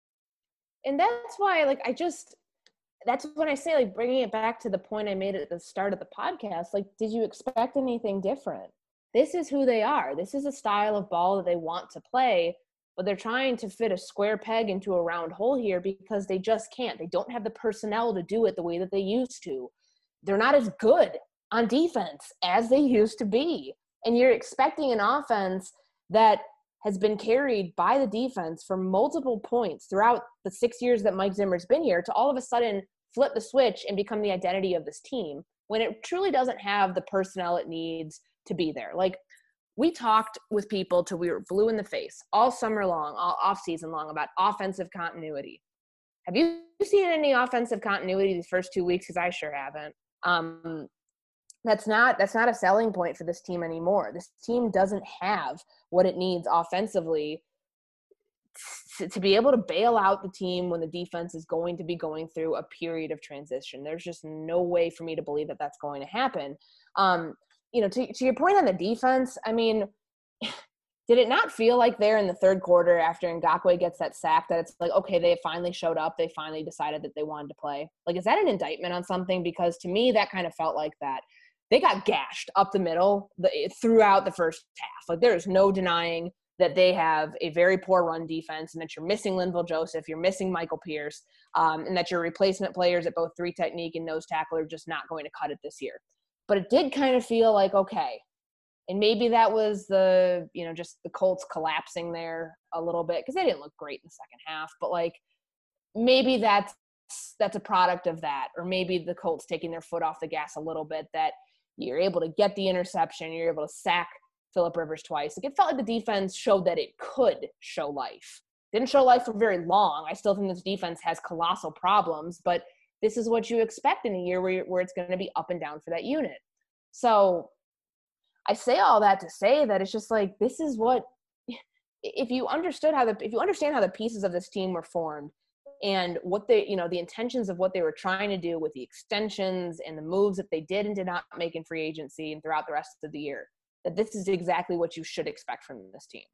And that's why, like, I just, that's when I say, like, bringing it back to the point I made at the start of the podcast, like, did you expect anything different? This is who they are. This is a style of ball that they want to play, but they're trying to fit a square peg into a round hole here because they just can't. They don't have the personnel to do it the way that they used to. They're not as good on defense as they used to be. And you're expecting an offense that has been carried by the defense for multiple points throughout the six years that Mike Zimmer's been here to all of a sudden flip the switch and become the identity of this team when it truly doesn't have the personnel it needs to be there. Like, we talked with people till we were blue in the face all summer long, all off season long, about offensive continuity. Have you seen any offensive continuity these first two weeks? Because I sure haven't. Um, that's not that's not a selling point for this team anymore. This team doesn't have what it needs offensively to, to be able to bail out the team when the defense is going to be going through a period of transition. There's just no way for me to believe that that's going to happen. Um, you know, to, to your point on the defense, I mean, did it not feel like there in the third quarter after Ngakoue gets that sack that it's like, okay, they finally showed up. They finally decided that they wanted to play. Like, is that an indictment on something? Because to me, that kind of felt like that. They got gashed up the middle the, throughout the first half. Like, there is no denying that they have a very poor run defense and that you're missing Linval Joseph, you're missing Michael Pierce, um, and that your replacement players at both three technique and nose tackle are just not going to cut it this year. But it did kind of feel like, okay, and maybe that was the, you know, just the Colts collapsing there a little bit because they didn't look great in the second half. But, like, maybe that's that's a product of that. Or maybe the Colts taking their foot off the gas a little bit, that you're able to get the interception, you're able to sack Phillip Rivers twice. Like, it felt like the defense showed that it could show life. Didn't show life for very long. I still think this defense has colossal problems, but this is what you expect in a year where, where it's going to be up and down for that unit. So I say all that to say that it's just like, this is what, if you understood how the, if you understand how the pieces of this team were formed and what they, you know, the intentions of what they were trying to do with the extensions and the moves that they did and did not make in free agency and throughout the rest of the year, that this is exactly what you should expect from this team.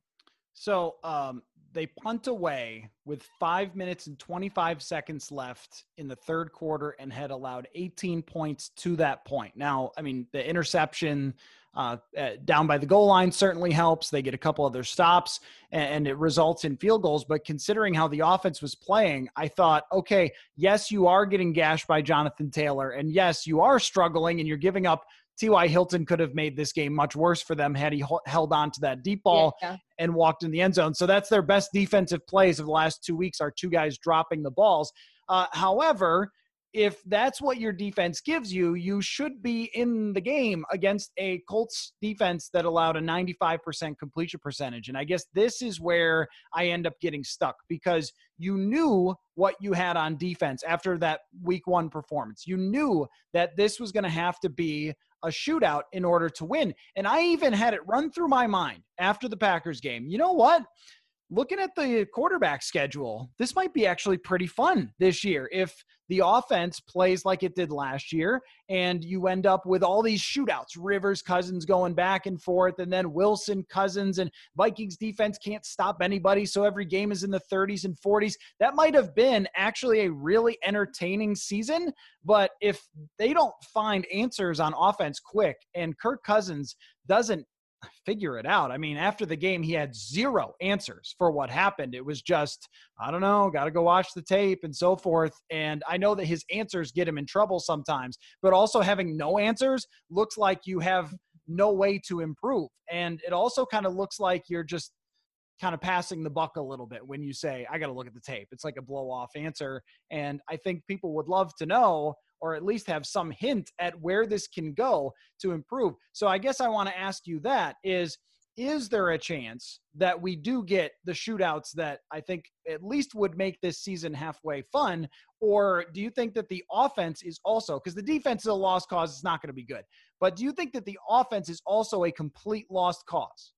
So um, they punt away with five minutes and twenty-five seconds left in the third quarter and had allowed eighteen points to that point. Now, I mean, the interception uh, uh, down by the goal line certainly helps. They get a couple other stops and, and it results in field goals. But considering how the offense was playing, I thought, okay, yes, you are getting gashed by Jonathan Taylor. And yes, you are struggling and you're giving up. T Y. Hilton could have made this game much worse for them had he h- held on to that deep ball yeah. and walked in the end zone. So that's their best defensive plays of the last two weeks are two guys dropping the balls. Uh, however, if that's what your defense gives you, you should be in the game against a Colts defense that allowed a ninety-five percent completion percentage. And I guess this is where I end up getting stuck because you knew what you had on defense after that week one performance. You knew that this was going to have to be a shootout in order to win. And I even had it run through my mind after the Packers game. You know what? Looking at the quarterback schedule, this might be actually pretty fun this year if the offense plays like it did last year and you end up with all these shootouts, Rivers, Cousins going back and forth, and then Wilson, Cousins, and Vikings defense can't stop anybody, so every game is in the thirties and forties. That might have been actually a really entertaining season, but if they don't find answers on offense quick and Kirk Cousins doesn't figure it out. I mean, after the game, he had zero answers for what happened. It was just, I don't know, got to go watch the tape and so forth. And I know that his answers get him in trouble sometimes, but also having no answers looks like you have no way to improve. And it also kind of looks like you're just kind of passing the buck a little bit when you say, I got to look at the tape. It's like a blow off answer. And I think people would love to know, or at least have some hint at where this can go to improve. So I guess I want to ask you that is, is there a chance that we do get the shootouts that I think at least would make this season halfway fun? Or do you think that the offense is also, because the defense is a lost cause, it's not going to be good, but do you think that the offense is also a complete lost cause?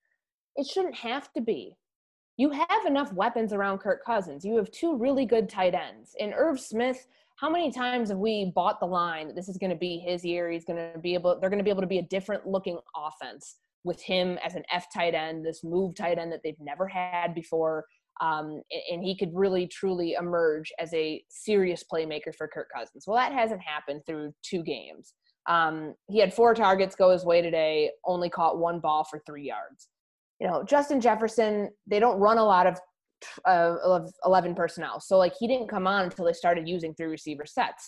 It shouldn't have to be. You have enough weapons around Kirk Cousins. You have two really good tight ends. And Irv Smith, how many times have we bought the line that this is going to be his year? He's going to be able, they're going to be able to be a different looking offense with him as an F tight end, this move tight end that they've never had before. Um, and he could really, truly emerge as a serious playmaker for Kirk Cousins. Well, that hasn't happened through two games. Um, he had four targets go his way today, only caught one ball for three yards. You know, Justin Jefferson, they don't run a lot of uh, of eleven personnel. So, like, he didn't come on until they started using three receiver sets.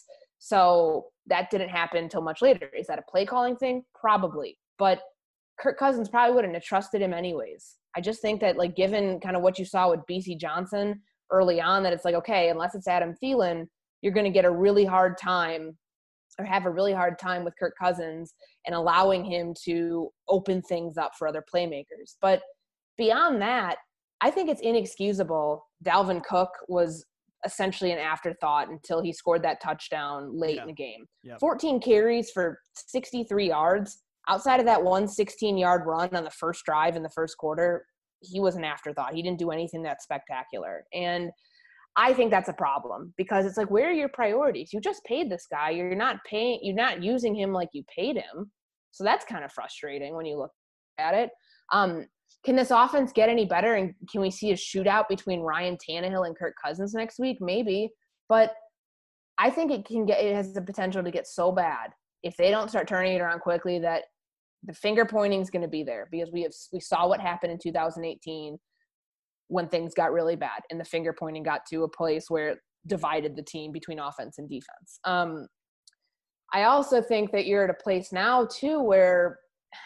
So that didn't happen until much later. Is that a play calling thing? Probably. But Kirk Cousins probably wouldn't have trusted him anyways I just think that, like, given kind of what you saw with B C Johnson early on, that it's like, okay, unless it's Adam Thielen, you're going to get a really hard time or have a really hard time with Kirk Cousins and allowing him to open things up for other playmakers. But beyond that, I think it's inexcusable. Dalvin Cook was essentially an afterthought until he scored that touchdown late yeah. in the game. Yep. fourteen carries for sixty-three yards. Outside of that one sixteen-yard run on the first drive in the first quarter, he was an afterthought. He didn't do anything that spectacular. And I think that's a problem because it's like, where are your priorities? You just paid this guy. You're not paying, you're not using him like you paid him. So that's kind of frustrating when you look at it. Um, Can this offense get any better? And can we see a shootout between Ryan Tannehill and Kirk Cousins next week? Maybe. But I think it can get, it has the potential to get so bad if they don't start turning it around quickly that the finger pointing is going to be there, because we have, we saw what happened in two thousand eighteen when things got really bad and the finger pointing got to a place where it divided the team between offense and defense. Um, I also think that you're at a place now too, where,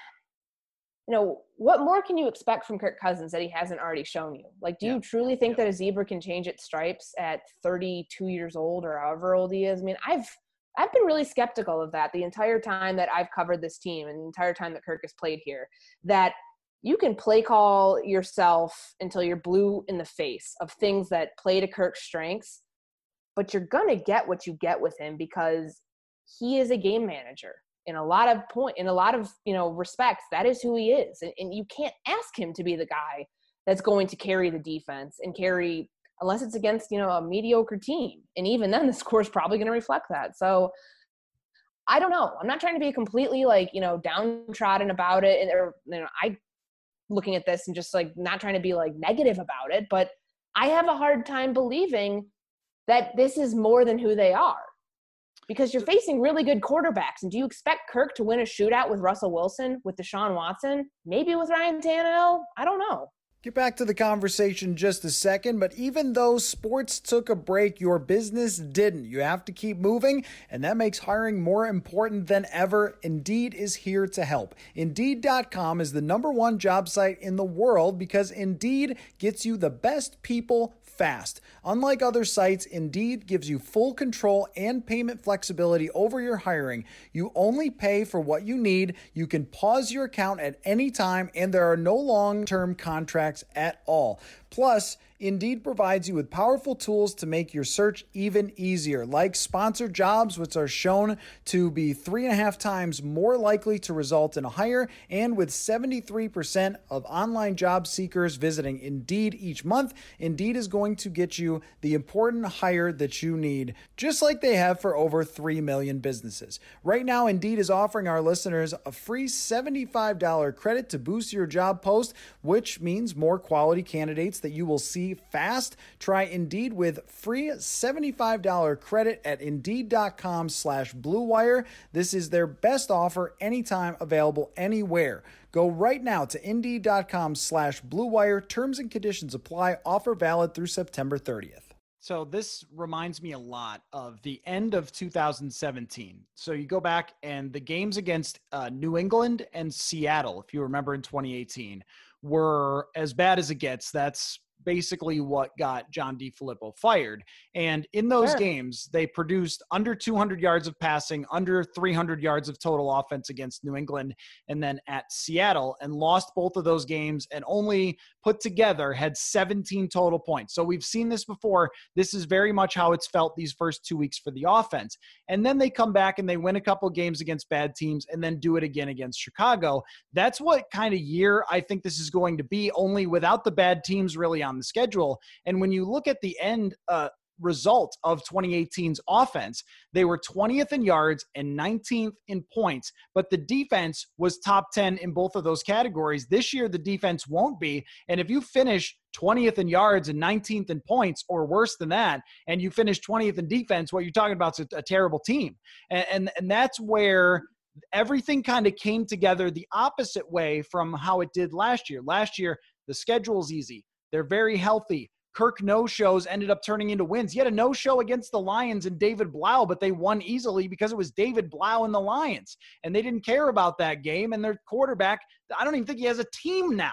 you know, what more can you expect from Kirk Cousins that he hasn't already shown you? Like, do yeah. you truly think yeah. that a zebra can change its stripes at thirty-two years old or however old he is? I mean, I've, I've been really skeptical of that the entire time that I've covered this team and the entire time that Kirk has played here, that you can play call yourself until you're blue in the face of things that play to Kirk's strengths, but you're going to get what you get with him because he is a game manager. In a lot of point, in a lot of, you know, respects, that is who he is. And, and you can't ask him to be the guy that's going to carry the defense and carry, unless it's against, you know, a mediocre team. And even then the score is probably going to reflect that. So I don't know. I'm not trying to be completely like, you know, downtrodden about it. And, or, you know, I looking at this and just like not trying to be like negative about it, but I have a hard time believing that this is more than who they are. Because you're facing really good quarterbacks. And do you expect Kirk to win a shootout with Russell Wilson, with Deshaun Watson, maybe with Ryan Tannehill? I don't know. Get back to the conversation just a second, but even though sports took a break, your business didn't. You have to keep moving, and that makes hiring more important than ever. Indeed is here to help. Indeed dot com is the number one job site in the world because Indeed gets you the best people fast. Unlike other sites, Indeed gives you full control and payment flexibility over your hiring. You only pay for what you need. You can pause your account at any time, and there are no long-term contracts at all. Plus, Indeed provides you with powerful tools to make your search even easier, like sponsored jobs, which are shown to be three and a half times more likely to result in a hire, and with seventy-three percent of online job seekers visiting Indeed each month, Indeed is going to get you the important hire that you need, just like they have for over three million businesses. Right now, Indeed is offering our listeners a free seventy-five dollars credit to boost your job post, which means more quality candidates that you will see fast. Try Indeed with free seventy-five dollars credit at Indeed.com slash Blue Wire. This is their best offer anytime, available anywhere. Go right now to Indeed.com slash Blue Wire. Terms and conditions apply. Offer valid through September thirtieth. So this reminds me a lot of the end of two thousand seventeen. So you go back and the games against uh, New England and Seattle, if you remember in twenty eighteen, were as bad as it gets. That's basically what got John DeFilippo fired. And in those sure. games, they produced under two hundred yards of passing, under three hundred yards of total offense against New England, and then at Seattle, and lost both of those games and only put together had seventeen total points. So we've seen this before. This is very much how it's felt these first two weeks for the offense. And then they come back and they win a couple games against bad teams and then do it again against Chicago. That's what kind of year I think this is going to be, only without the bad teams really on the schedule. And when you look at the end uh, result of twenty eighteen's offense, they were twentieth in yards and nineteenth in points, but the defense was top ten in both of those categories. This year, the defense won't be. And if you finish twentieth in yards and nineteenth in points, or worse than that, and you finish twentieth in defense, what you're talking about is a, a terrible team. And, and, and that's where everything kind of came together the opposite way from how it did last year. Last year, the schedule's easy. They're very healthy. Kirk no-shows ended up turning into wins. He had a no-show against the Lions and David Blau, but they won easily because it was David Blau and the Lions. And they didn't care about that game. And their quarterback, I don't even think he has a team now.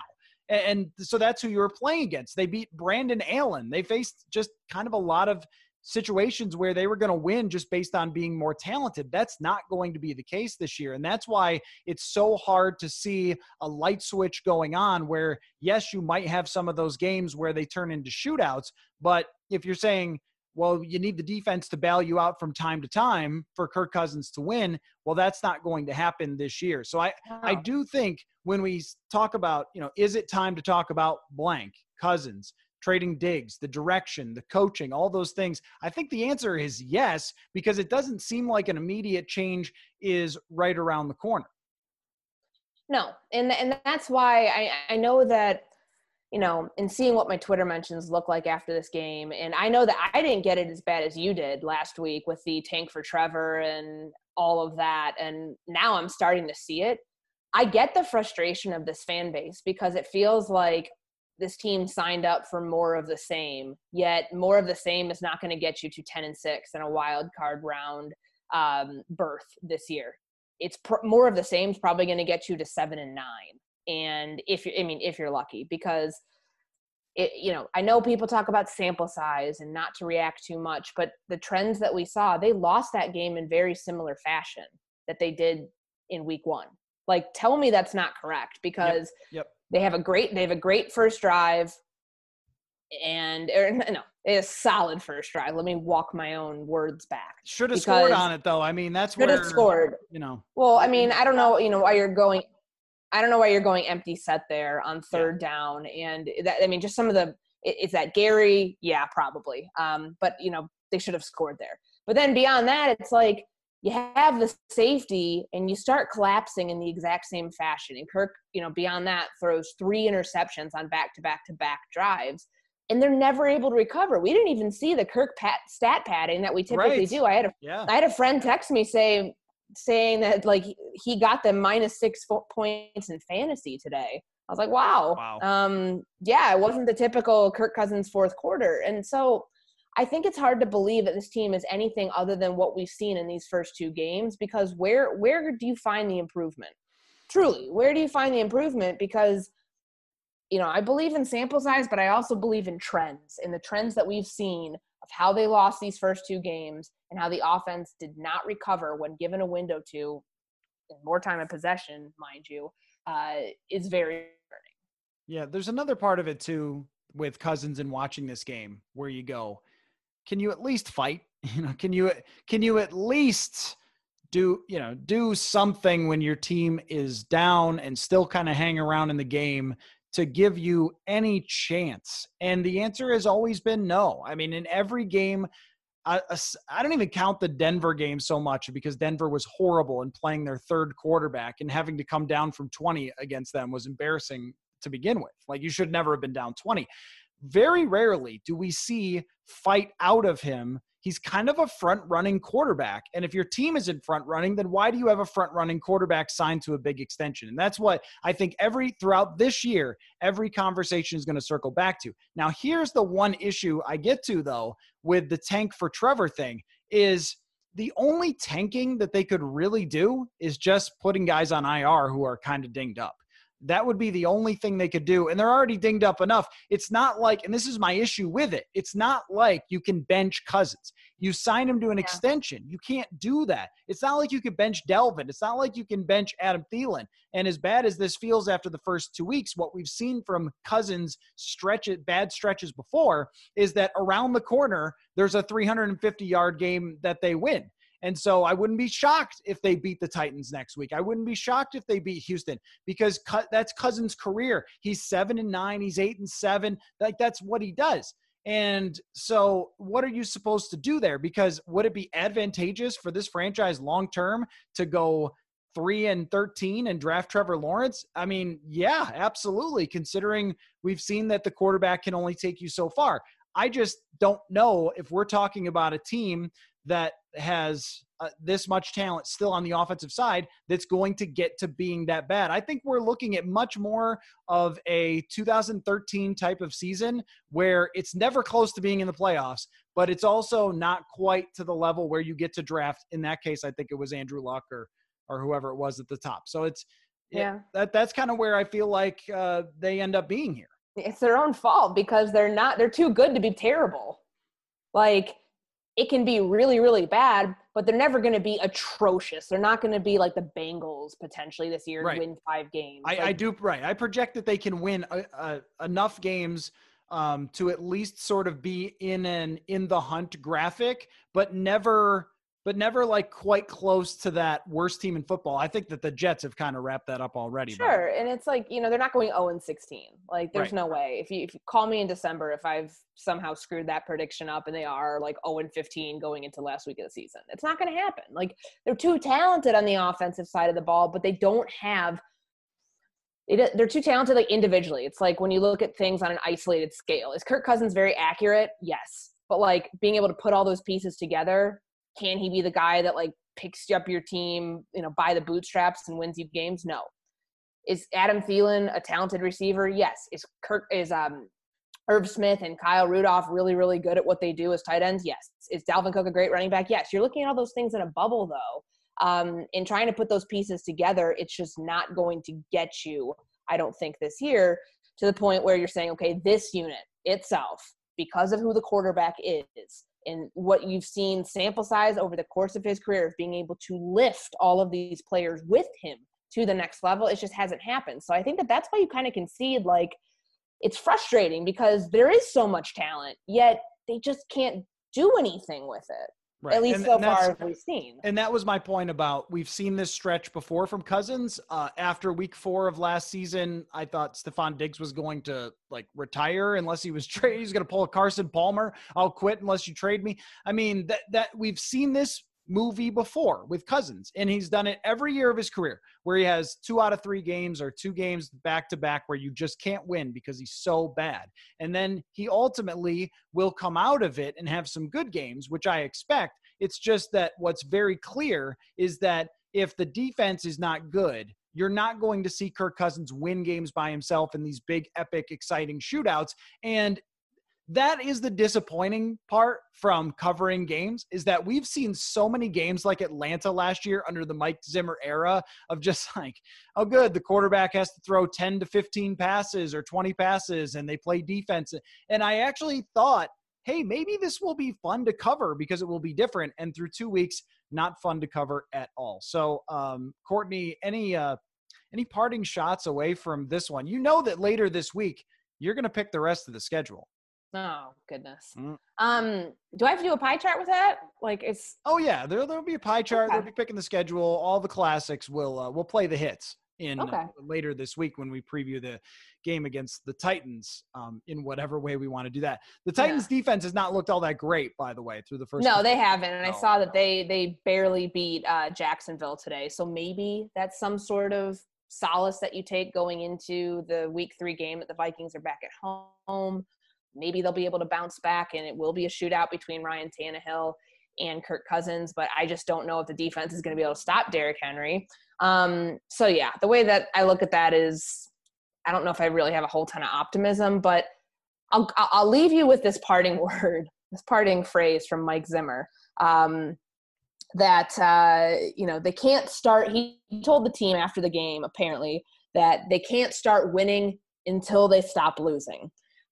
And so that's who you were playing against. They beat Brandon Allen. They faced just kind of a lot of situations where they were going to win just based on being more talented. That's not going to be the case this year. And that's why it's so hard to see a light switch going on where, yes, you might have some of those games where they turn into shootouts. But if you're saying, well, you need the defense to bail you out from time to time for Kirk Cousins to win, well, that's not going to happen this year. So I, wow. I do think when we talk about, you know, is it time to talk about blank, Cousins, trading Diggs, the direction, the coaching, all those things, I think the answer is yes, because it doesn't seem like an immediate change is right around the corner. No, and and that's why I, I know that, you know, in seeing what my Twitter mentions look like after this game, and I know that I didn't get it as bad as you did last week with the tank for Trevor and all of that, and now I'm starting to see it. I get the frustration of this fan base because it feels like this team signed up for more of the same, yet more of the same is not going to get you to ten and six in a wild card round um, berth this year. It's pr- more of the same is probably going to get you to seven and nine. And if you're, I mean, if you're lucky, because it, you know, I know people talk about sample size and not to react too much, but the trends that we saw, they lost that game in very similar fashion that they did in week one. Like, tell me that's not correct, because yep. Yep. They have a great, they have a great first drive, and or, no, it's a solid first drive. Let me walk my own words back. Should have scored on it though. I mean, that's where should have scored. You know. Well, I mean, I don't know. You know why you're going. I don't know why you're going empty set there on third yeah. down, and that. I mean, just some of the. Is that Gary? Yeah, probably. Um, but you know, they should have scored there. But then beyond that, it's like, you have the safety and you start collapsing in the exact same fashion. And Kirk, you know, beyond that, throws three interceptions on back-to-back-to-back drives, and they're never able to recover. We didn't even see the Kirk pat, stat padding that we typically right. do. I had a, yeah. I had a friend text me saying, saying that, like, he got them minus six points in fantasy today. I was like, wow. wow. Um, yeah, it wasn't the typical Kirk Cousins fourth quarter. And so I think it's hard to believe that this team is anything other than what we've seen in these first two games, because where where do you find the improvement? Truly, where do you find the improvement? Because, you know, I believe in sample size, but I also believe in trends, in the trends that we've seen of how they lost these first two games and how the offense did not recover when given a window to, and more time of possession, mind you, uh, is very concerning. Yeah, there's another part of it too with Cousins and watching this game where you go, can you at least fight? You know, can you, can you at least do, you know, do something when your team is down and still kind of hang around in the game to give you any chance? And the answer has always been no. I mean, in every game, I, I don't even count the Denver game so much because Denver was horrible and playing their third quarterback, and having to come down from twenty against them was embarrassing to begin with. Like, you should never have been down twenty. Very rarely do we see fight out of him. He's kind of a front-running quarterback. And if your team isn't front-running, then why do you have a front-running quarterback signed to a big extension? And that's what I think every throughout this year, every conversation is going to circle back to. Now, here's the one issue I get to, though, with the tank for Trevor thing is the only tanking that they could really do is just putting guys on I R who are kind of dinged up. That would be the only thing they could do. And they're already dinged up enough. It's not like, and this is my issue with it, it's not like you can bench Cousins. You sign him to an yeah. extension. You can't do that. It's not like you can bench Delvin. It's not like you can bench Adam Thielen. And as bad as this feels after the first two weeks, what we've seen from Cousins stretch it, bad stretches before is that around the corner, there's a three hundred fifty yard game that they win. And so I wouldn't be shocked if they beat the Titans next week. I wouldn't be shocked if they beat Houston, because that's Cousins' career. He's seven and nine. He's eight and seven. Like, that's what he does. And so what are you supposed to do there? Because would it be advantageous for this franchise long-term to go three and thirteen and draft Trevor Lawrence? I mean, yeah, absolutely. Considering we've seen that the quarterback can only take you so far. I just don't know if we're talking about a team that has uh, this much talent still on the offensive side that's going to get to being that bad. I think we're looking at much more of a two thousand thirteen type of season where it's never close to being in the playoffs, but it's also not quite to the level where you get to draft. In that case, I think it was Andrew Luck or, or whoever it was at the top. So it's, Yeah. It, that that's kind of where I feel like uh, they end up being here. It's their own fault because they're not, they're too good to be terrible. Like, it can be really, really bad, but they're never going to be atrocious. They're not going to be like the Bengals potentially this year Right. and win five games. I, like, I do. Right. I project that they can win a, a, enough games um, to at least sort of be in an, in the hunt graphic, but never, but never like quite close to that worst team in football. I think that the Jets have kind of wrapped that up already. Sure. And it's like, you know, they're not going oh and sixteen. Like, there's Right. no way. If you, if you call me in December, if I've somehow screwed that prediction up and they are like oh and fifteen going into last week of the season, it's not going to happen. Like, they're too talented on the offensive side of the ball, but they don't have It, they're too talented, like, individually. It's like when you look at things on an isolated scale. Is Kirk Cousins very accurate? Yes. But, like, being able to put all those pieces together, can he be the guy that, like, picks up your team, you know, by the bootstraps and wins you games? No. Is Adam Thielen a talented receiver? Yes. Is Kirk is um Irv Smith and Kyle Rudolph really, really good at what they do as tight ends? Yes. Is Dalvin Cook a great running back? Yes. You're looking at all those things in a bubble, though. Um, in trying to put those pieces together, it's just not going to get you, I don't think, this year to the point where you're saying, okay, this unit itself, because of who the quarterback is and what you've seen sample size over the course of his career of being able to lift all of these players with him to the next level, it just hasn't happened. So I think that that's why you kind of concede, like, it's frustrating because there is so much talent, yet they just can't do anything with it. Right. At least and, so and far as we've seen. And that was my point about, we've seen this stretch before from Cousins. Uh, after week four of last season, I thought Stephon Diggs was going to, like, retire unless he was traded. He's going to pull a Carson Palmer. I'll quit unless you trade me. I mean, that, that we've seen this movie before with Cousins, and he's done it every year of his career where he has two out of three games or two games back to back where you just can't win because he's so bad. And then he ultimately will come out of it and have some good games, which I expect. It's just that what's very clear is that if the defense is not good, you're not going to see Kirk Cousins win games by himself in these big, epic, exciting shootouts. And that is the disappointing part from covering games, is that we've seen so many games like Atlanta last year under the Mike Zimmer era of just like, oh, good, the quarterback has to throw ten to fifteen passes or twenty passes and they play defense. And I actually thought, hey, maybe this will be fun to cover because it will be different. And through two weeks, not fun to cover at all. So, um, Courtney, any uh, any parting shots away from this one? You know that later this week, you're going to pick the rest of the schedule. Oh, goodness. Mm. Um, do I have to do a pie chart with that? Like, it's Oh yeah, there there'll be a pie chart. Okay. They'll be picking the schedule. All the classics will uh, we'll play the hits in Okay. uh, later this week when we preview the game against the Titans. Um, in whatever way we want to do that. The Titans defense has not looked all that great, by the way, through the first. No, they haven't. And I No, saw that no. they they barely beat uh, Jacksonville today. So maybe that's some sort of solace that you take going into the week three game that the Vikings are back at home. Maybe they'll be able to bounce back and it will be a shootout between Ryan Tannehill and Kirk Cousins. But I just don't know if the defense is going to be able to stop Derrick Henry. Um, so, yeah, the way that I look at that is I don't know if I really have a whole ton of optimism, but I'll, I'll leave you with this parting word, this parting phrase from Mike Zimmer, um, that, uh, you know, they can't start – he told the team after the game, apparently, that they can't start winning until they stop losing.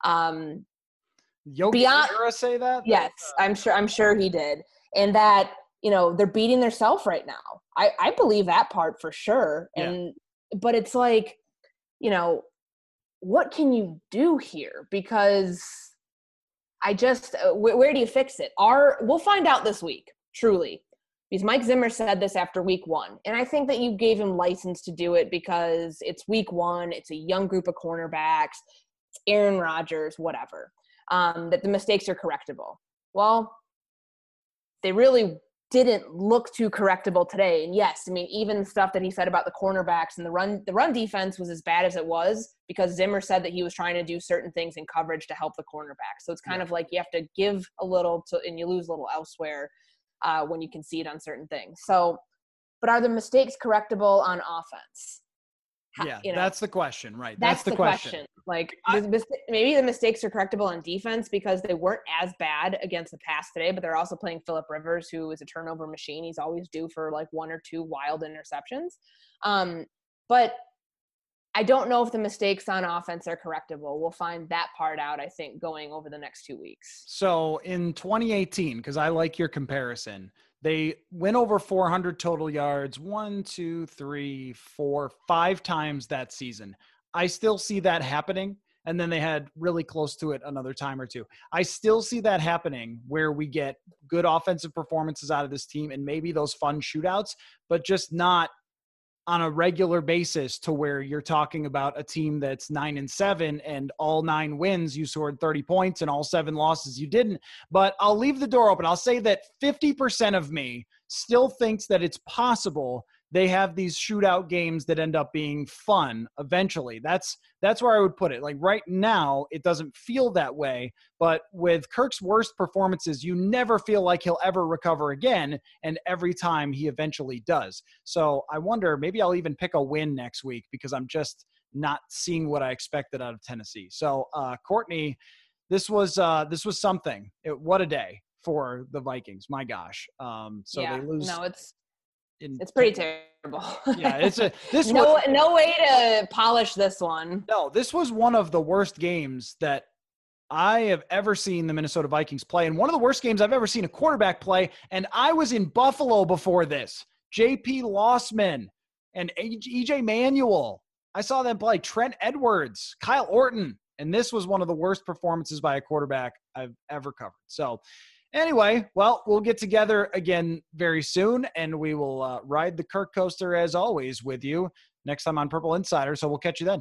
Um, Yogi beyond- Berra say that? yes, I'm sure I'm sure he did. And that, you know, they're beating themselves right now. I, I believe that part for sure. Yeah. And but it's like, you know, what can you do here? Because I just uh, wh- where do you fix it? Are we'll find out this week, truly. Because Mike Zimmer said this after week one. And I think that you gave him license to do it because it's week one, it's a young group of cornerbacks, it's Aaron Rodgers, whatever. Um, that the mistakes are correctable. Well, they really didn't look too correctable today. And yes, I mean, even stuff that he said about the cornerbacks and the run, the run defense was as bad as it was because Zimmer said that he was trying to do certain things in coverage to help the cornerback. So it's kind Yeah. of like you have to give a little to, and you lose a little elsewhere uh, when you concede on certain things. So, but are the mistakes correctable on offense? Ha- Yeah, you know, that's the question, right? that's, That's, the, the question. question. Like, I- the mis- maybe the mistakes are correctable on defense because they weren't as bad against the pass today, but they're also playing Phillip Rivers, who is a turnover machine. He's always due for like one or two wild interceptions. Um, but I don't know if the mistakes on offense are correctable. We'll find that part out, I think, going over the next two weeks. So in twenty eighteen, because I like your comparison, they went over four hundred total yards, one, two, three, four, five times that season. I still see that happening. And then they had really close to it another time or two. I still see that happening where we get good offensive performances out of this team and maybe those fun shootouts, but just not on a regular basis to where you're talking about a team that's nine and seven and all nine wins, you scored thirty points and all seven losses you didn't. But I'll leave the door open. I'll say that fifty percent of me still thinks that it's possible they have these shootout games that end up being fun eventually. That's that's where I would put it. Like right now, it doesn't feel that way. But with Kirk's worst performances, you never feel like he'll ever recover again. And every time he eventually does. So I wonder, maybe I'll even pick a win next week because I'm just not seeing what I expected out of Tennessee. So uh, Courtney, this was uh, this was something. It, what a day for the Vikings. My gosh. Um, so yeah, they lose. No, it's In, it's pretty terrible. Yeah, it's a this no was, no way to polish this one. No, this was one of the worst games that I have ever seen the Minnesota Vikings play, and one of the worst games I've ever seen a quarterback play. And I was in Buffalo before this. J P Lossman and E J Manuel. I saw them play. Trent Edwards, Kyle Orton, and this was one of the worst performances by a quarterback I've ever covered. So. Anyway, well, we'll get together again very soon, and we will uh, ride the Kirk coaster as always with you next time on Purple Insider. So we'll catch you then.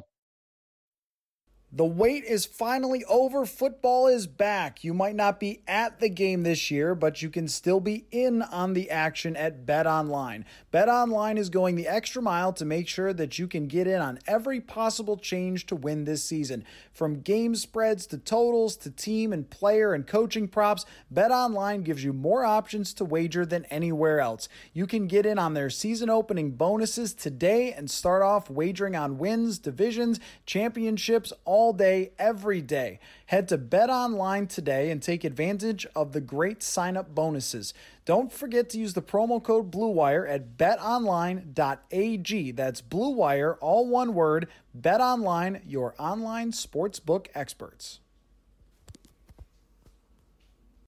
The wait is finally over. Football is back. You might not be at the game this year, but you can still be in on the action at BetOnline. BetOnline is going the extra mile to make sure that you can get in on every possible change to win this season. From game spreads to totals to team and player and coaching props, BetOnline gives you more options to wager than anywhere else. You can get in on their season opening bonuses today and start off wagering on wins, divisions, championships, all day, every day. Head to BetOnline today and take advantage of the great sign-up bonuses. Don't forget to use the promo code BlueWire at bet online dot a g. That's BlueWire, all one word. BetOnline, your online sportsbook experts.